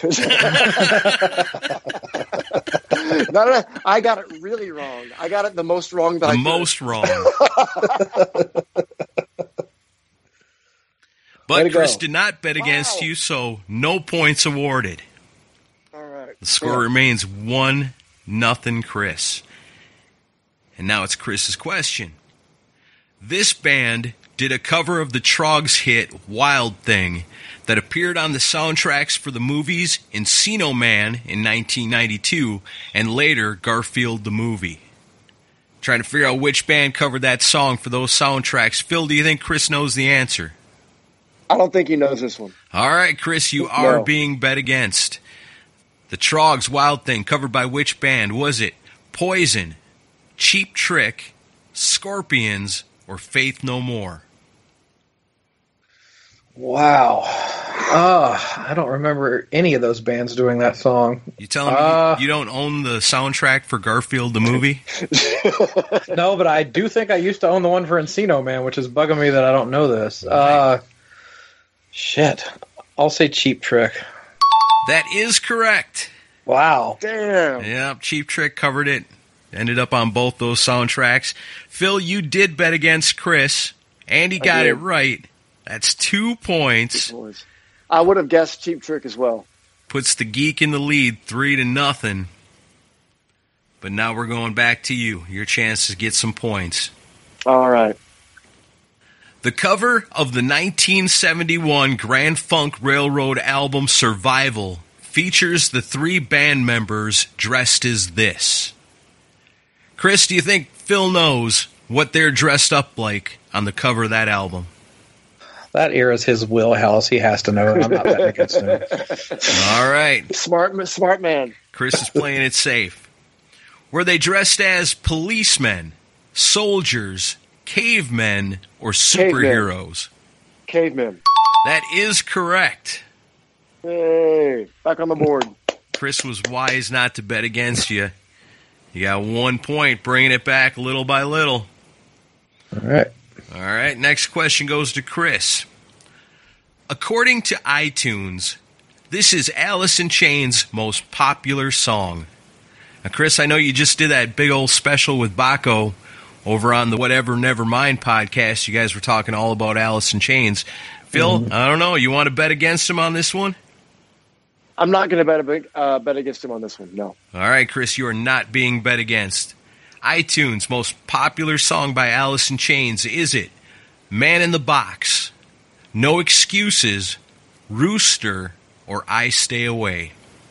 No, no, no, I got it really wrong. I got it the most wrong that The I could. most wrong. Way But to Chris go. did not bet against Wow. you, so no points awarded. All right. The score Yeah. remains one nothing Chris. And now it's Chris's question. This band did a cover of the Trogs hit Wild Thing that appeared on the soundtracks for the movies Encino Man in nineteen ninety-two and later Garfield the Movie. Trying to figure out which band covered that song for those soundtracks. Phil, do you think Chris knows the answer? I don't think he knows this one. All right, Chris, you are No. being bet against. The Trogs Wild Thing, covered by which band? Was it Poison, Cheap Trick, Scorpions, or Faith No More? Wow. Oh, I don't remember any of those bands doing that song. You telling me Uh, you, you don't own the soundtrack for Garfield the movie? No, but I do think I used to own the one for Encino Man, which is bugging me that I don't know this. Uh, shit. I'll say Cheap Trick. That is correct. Wow. Damn. Yep, Cheap Trick covered it. Ended up on both those soundtracks. Phil, you did bet against Chris, and he got did. it right. That's two points. I would have guessed Cheap Trick as well. Puts the Geek in the lead, three to nothing. But now we're going back to you. Your chance to get some points. All right. The cover of the nineteen seventy-one Grand Funk Railroad album Survival features the three band members dressed as this. Chris, do you think Phil knows what they're dressed up like on the cover of that album? That era's his wheelhouse. He has to know it. I'm not betting against him. All right. Smart, smart man. Chris is playing it safe. Were they dressed as policemen, soldiers, cavemen, or superheroes? Caveman. That is correct. Hey, back on the board. Chris was wise not to bet against you. You got one point, bringing it back little by little. All right. All right, next question goes to Chris. According to iTunes, this is Alice in Chains' most popular song. Now, Chris, I know you just did that big old special with Baco. over on the Whatever Nevermind podcast, you guys were talking all about Alice in Chains. Phil, mm-hmm. I don't know. You want to bet against him on this one? I'm not going to bet a big, uh, bet against him on this one, no. All right, Chris, you are not being bet against. iTunes' most popular song by Alice in Chains, is it Man in the Box, No Excuses, Rooster, or I Stay Away?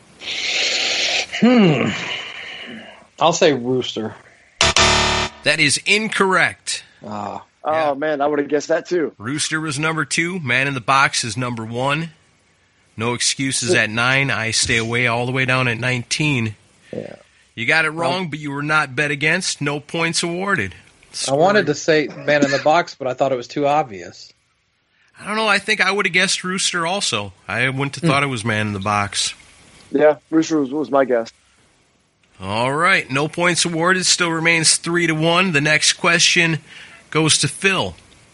Hmm. I'll say Rooster. That is incorrect. Ah. Oh, yeah. Man, I would have guessed that too. Rooster was number two. Man in the Box is number one. No Excuses at nine. I Stay Away all the way down at nineteen. Yeah. You got it wrong, um, but you were not bet against. No points awarded. Scored. I wanted to say Man in the Box, but I thought it was too obvious. I don't know. I think I would have guessed Rooster also. I wouldn't have thought it was Man in the Box. Yeah, Rooster was, was my guess. All right. No points awarded. Still remains three to one. The next question goes to Phil.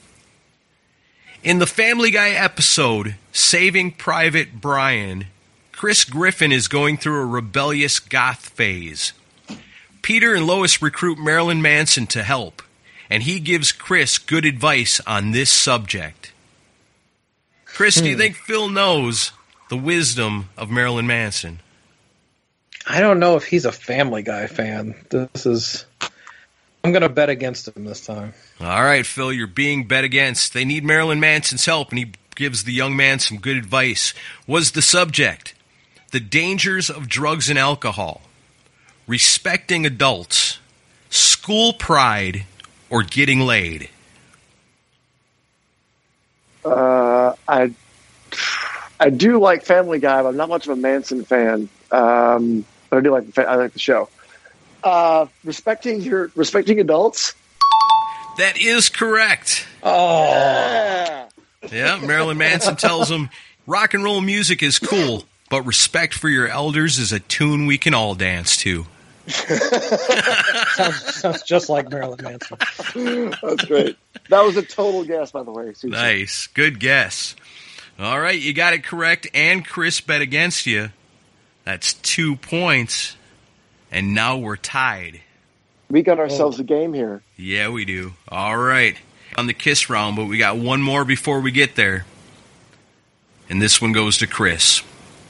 In the Family Guy episode, Saving Private Brian, Chris Griffin is going through a rebellious goth phase. Peter and Lois recruit Marilyn Manson to help, and he gives Chris good advice on this subject. Chris, hmm. do you think Phil knows the wisdom of Marilyn Manson? I don't know if he's a Family Guy fan. This is... I'm going to bet against him this time. All right, Phil, you're being bet against. They need Marilyn Manson's help, and he gives the young man some good advice. Was the subject the dangers of drugs and alcohol, respecting adults, school pride, or getting laid? Uh, I I do like Family Guy, but I'm not much of a Manson fan. Um, but I do like the, I like the show. Uh, respecting your respecting adults. That is correct. Oh, yeah. Yeah, Marilyn Manson tells him, rock and roll music is cool, but respect for your elders is a tune we can all dance to. sounds, sounds just like Marilyn Manson. That's great. That was a total guess, by the way. Seriously. Nice. Good guess. All right, you got it correct, and Chris bet against you. That's two points, and now we're tied. We got ourselves oh. a game here. Yeah, we do. All right. On the kiss round, but we got one more before we get there. And this one goes to Chris.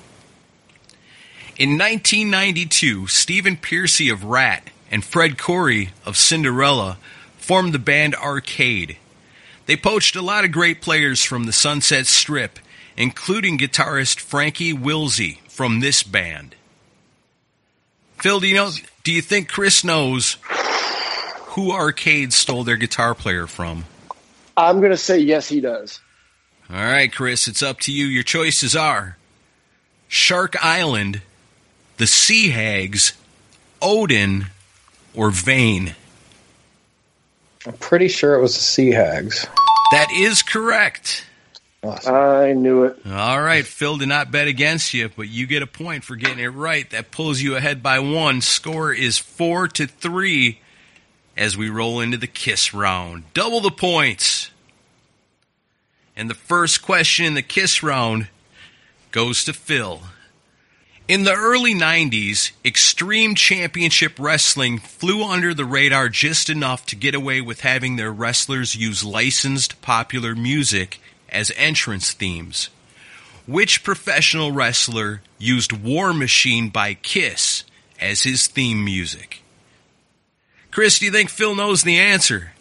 In nineteen ninety-two, Stephen Pearcy of Rat and Fred Coury of Cinderella formed the band Arcade. They poached a lot of great players from the Sunset Strip, including guitarist Frankie Wilsey from this band. Phil, do you know? Do you think Chris knows who Arcade stole their guitar player from? I'm going to say yes, he does. All right, Chris, it's up to you. Your choices are Shark Island, the Sea Hags, Odin, or Vane. I'm pretty sure it was the Sea Hags. That is correct. Awesome. I knew it. All right, Phil did not bet against you, but you get a point for getting it right. That pulls you ahead by one. Score is four to three as we roll into the kiss round. Double the points. And the first question in the kiss round goes to Phil. In the early nineties, Extreme Championship Wrestling flew under the radar just enough to get away with having their wrestlers use licensed popular music as entrance themes. Which professional wrestler used War Machine by Kiss as his theme music? Chris, do you think Phil knows the answer?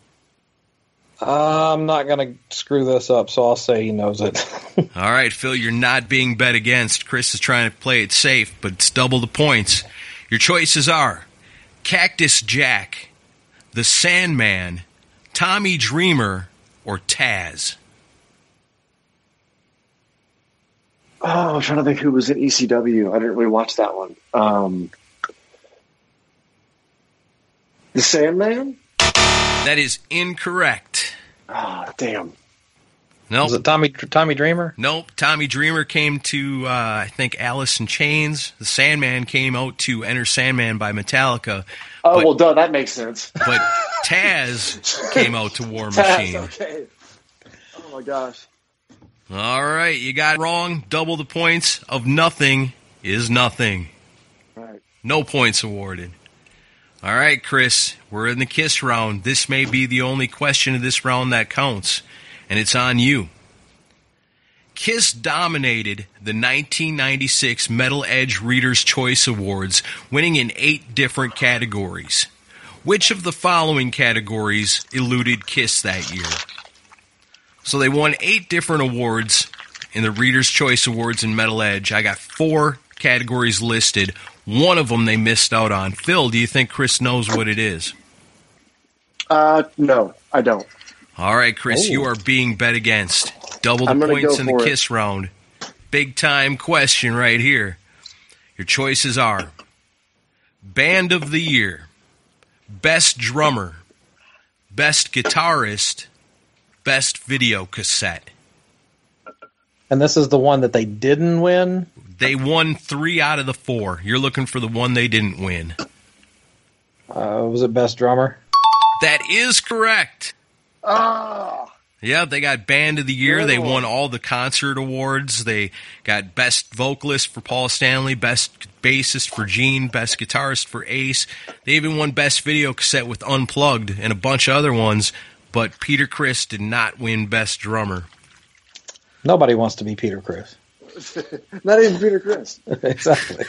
Uh, I'm not going to screw this up, so I'll say he knows it. All right, Phil, you're not being bet against. Chris is trying to play it safe, but it's double the points. Your choices are Cactus Jack, The Sandman, Tommy Dreamer, or Taz. Oh, I'm trying to think who was in E C W. I didn't really watch that one. Um, the Sandman? That is incorrect. Oh, damn. Nope. Was it Tommy Tommy Dreamer? Nope. Tommy Dreamer came to, uh, I think, Alice in Chains. The Sandman came out to Enter Sandman by Metallica. Oh, but, well, duh, that makes sense. But Taz came out to War Machine. Taz, okay. Oh, my gosh. All right, you got it wrong. Double the points of nothing is nothing. Right. No points awarded. All right, Chris, we're in the Kiss round. This may be the only question of this round that counts, and it's on you. Kiss dominated the nineteen ninety-six Metal Edge Reader's Choice Awards, winning in eight different categories. Which of the following categories eluded Kiss that year? So they won eight different awards in the Reader's Choice Awards and Metal Edge. I got four categories listed. One of them they missed out on. Phil, do you think Chris knows what it is? Uh, no, I don't. All right, Chris, Oh. you are being bet against. Double the I'm gonna points go in the for it. Kiss round. Big time question right here. Your choices are Band of the Year, Best Drummer, Best Guitarist, Best Video Cassette. And this is the one that they didn't win? They won three out of the four. You're looking for the one they didn't win. Uh, was it Best Drummer? That is correct. Ah, Yeah, they got Band of the Year. They Good won one. all the concert awards. They got Best Vocalist for Paul Stanley, Best Bassist for Gene, Best Guitarist for Ace. They even won Best Video Cassette with Unplugged and a bunch of other ones, but Peter Criss did not win Best Drummer. Nobody wants to be Peter Criss. not even Peter Criss. Exactly.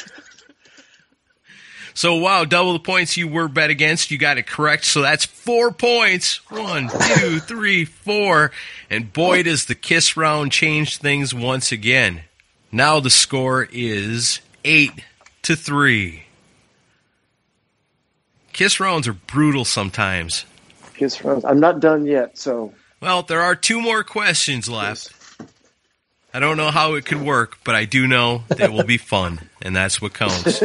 So, wow, double the points you were bet against. You got it correct, so that's four points. One, two, three, four. And boy, does the Kiss round change things once again. Now the score is eight to three. Kiss rounds are brutal sometimes. Kiss friends. I'm not done yet, so Well, there are two more questions left. I don't know how it could work, but I do know that it will be fun, and that's what counts.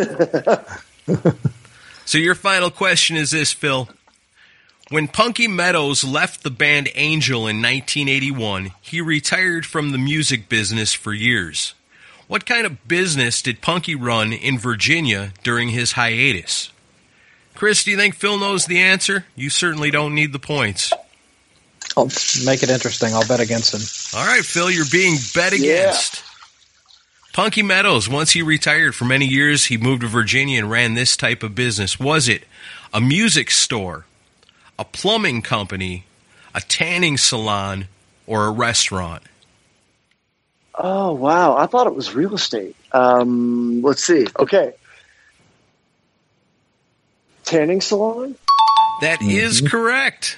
So your final question is this, Phil. When Punky Meadows left the band Angel in nineteen eighty-one, he retired from the music business for years. What kind of business did Punky run in Virginia during his hiatus? Chris, do you think Phil knows the answer? You certainly don't need the points. I'll make it interesting. I'll bet against him. All right, Phil, you're being bet against. Punky Meadows, once he retired for many years, he moved to Virginia and ran this type of business. Was it a music store, a plumbing company, a tanning salon, or a restaurant? Oh, wow. I thought it was real estate. Um, let's see. Okay. Tanning salon? That is correct.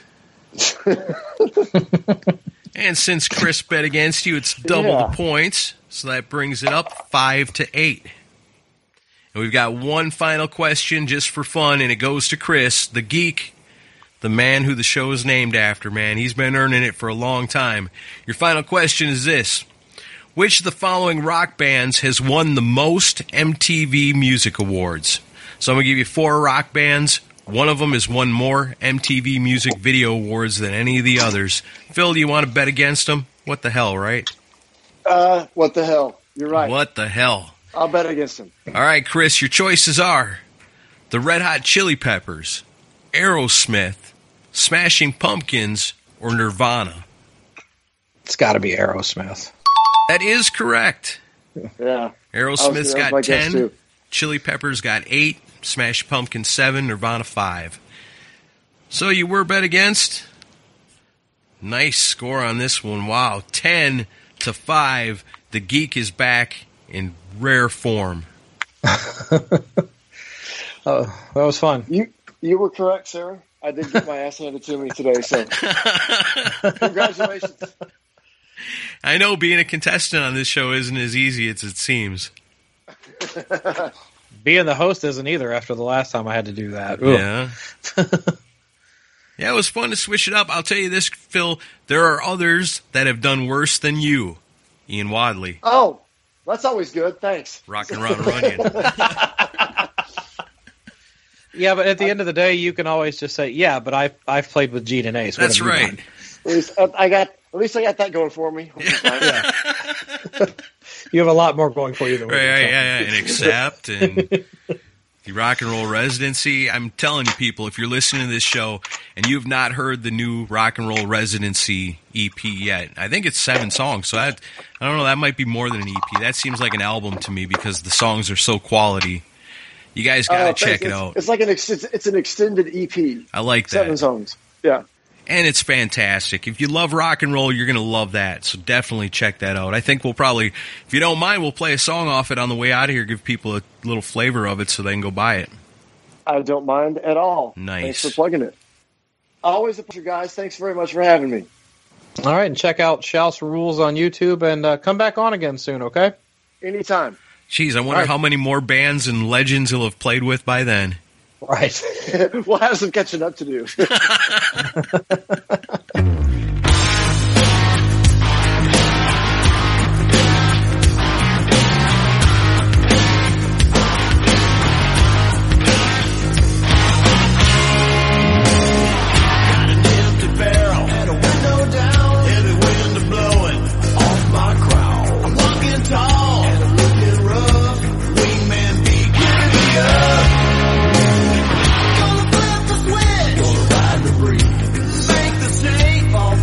And since Chris bet against you, it's double Yeah. the points. So that brings it up five to eight. And we've got one final question just for fun, and it goes to Chris, the geek, the man who the show is named after, man. He's been earning it for a long time. Your final question is this. Which of the following rock bands has won the most M T V Music Awards? So I'm going to give you four rock bands. One of them has won more M T V Music Video Awards than any of the others. Phil, do you want to bet against them? What the hell, right? Uh, what the hell? You're right. What the hell? I'll bet against him. All right, Chris, your choices are the Red Hot Chili Peppers, Aerosmith, Smashing Pumpkins, or Nirvana. It's got to be Aerosmith. That is correct. Yeah. Aerosmith's that was got my guess, ten, too. Chili Peppers got eight, Smashing Pumpkins seven, Nirvana five. So you were bet against. Nice score on this one. Wow, ten to five. The geek is back in rare form. Oh, that was fun. You you were correct, Sarah. I did get my ass handed to me today, so congratulations. I know being a contestant on this show isn't as easy as it seems. Being the host isn't either after the last time I had to do that. Ugh. Yeah. Yeah, it was fun to switch it up. I'll tell you this, Phil, there are others that have done worse than you. Ian Wadley, Oh, that's always good. Thanks. Rockin' Ron Runyon. Yeah, but at the end of the day, you can always just say, yeah, but I've, I've played with Gene and Ace. What That's have you right. done? At least uh, I got at least I got that going for me. Yeah. You have a lot more going for you than we Right, do. yeah, yeah, yeah. And Accept and the Rock and Roll Residency. I'm telling you, people, if you're listening to this show and you've not heard the new Rock and Roll Residency E P yet, I think it's seven songs. So that, I don't know, that might be more than an E P. That seems like an album to me because the songs are so quality. You guys got to Oh, check thanks. it It's- out. It's like an ex- it's, it's an extended E P. I like that. Seven songs. Yeah. And it's fantastic. If you love rock and roll, you're going to love that. So definitely check that out. I think we'll probably, if you don't mind, we'll play a song off it on the way out of here, give people a little flavor of it so they can go buy it. I don't mind at all. Nice. Thanks for plugging it. Always a pleasure, guys. Thanks very much for having me. All right, and check out Shouse Rules on YouTube, and uh, come back on again soon, okay? Anytime. Jeez, I wonder right. how many more bands and legends he'll have played with by then. Right. We'll have some catching up to do. Gonna flip the switch. Gonna ride the breeze. Make the safe.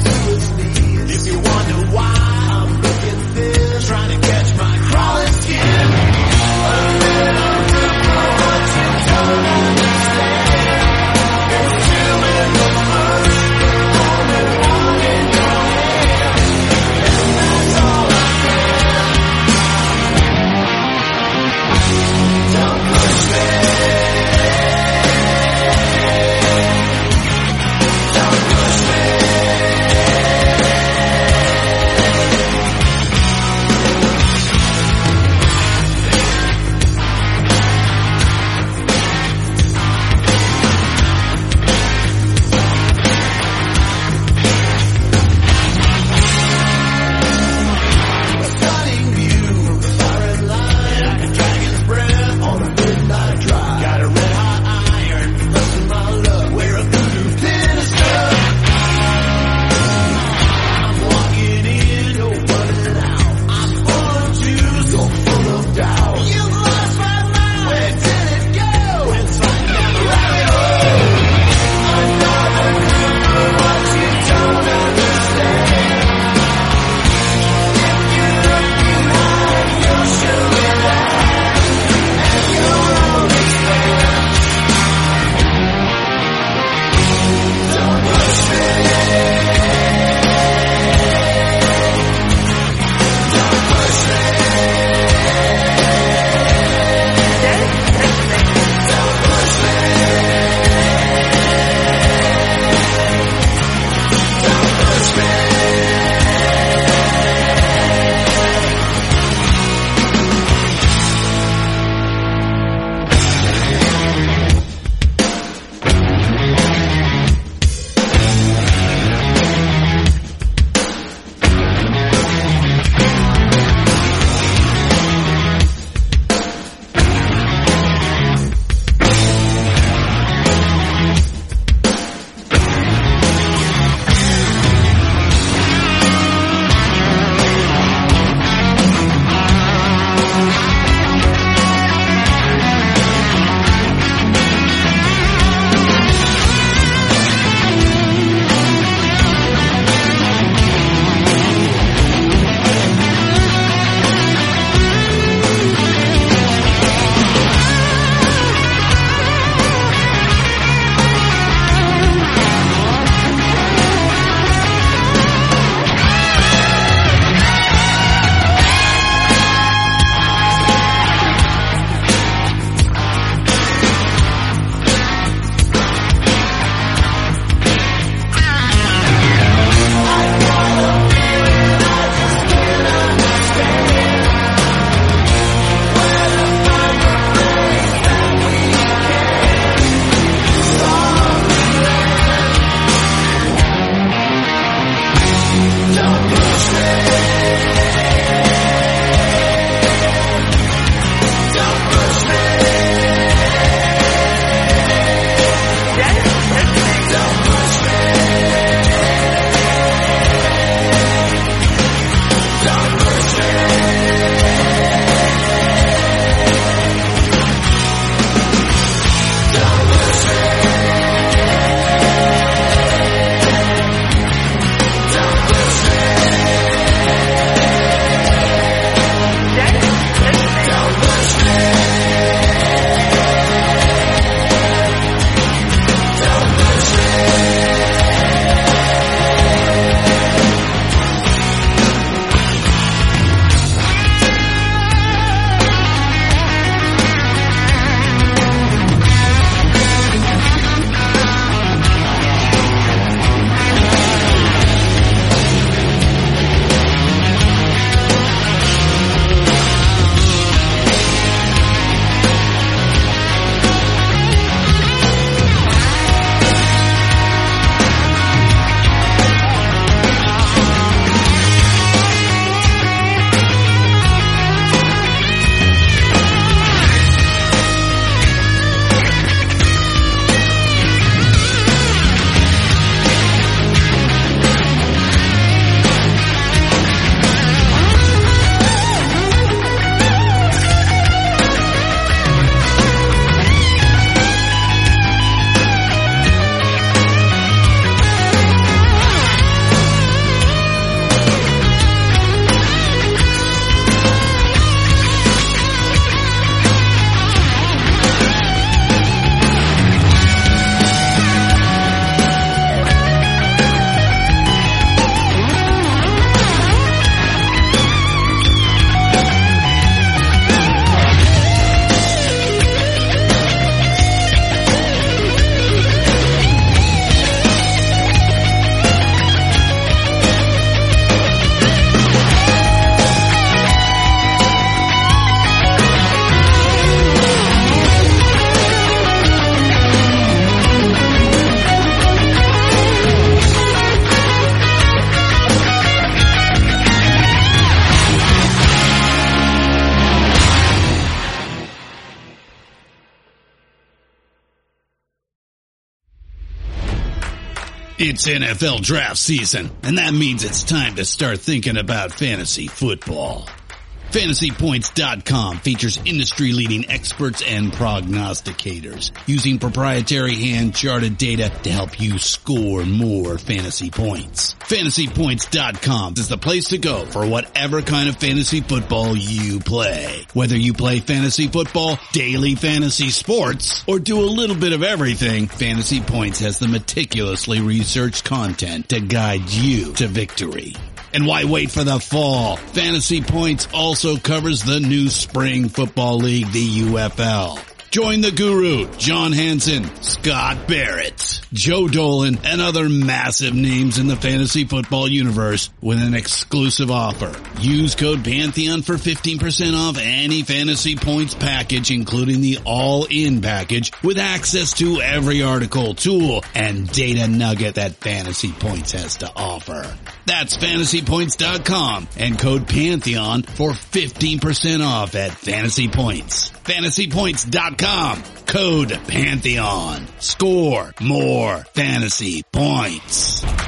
It's N F L draft season, and that means it's time to start thinking about fantasy football. Fantasy Points dot com features industry-leading experts and prognosticators using proprietary hand-charted data to help you score more fantasy points. Fantasy Points dot com is the place to go for whatever kind of fantasy football you play. Whether you play fantasy football, daily fantasy sports, or do a little bit of everything, Fantasy Points has the meticulously researched content to guide you to victory. And why wait for the fall? Fantasy Points also covers the new spring football league, the U F L. Join the guru, John Hansen, Scott Barrett, Joe Dolan, and other massive names in the fantasy football universe with an exclusive offer. Use code Pantheon for fifteen percent off any Fantasy Points package, including the all-in package, with access to every article, tool, and data nugget that Fantasy Points has to offer. That's Fantasy Points dot com and code Pantheon for fifteen percent off at Fantasy Points. Fantasy Points dot com, code Pantheon. Score more fantasy points.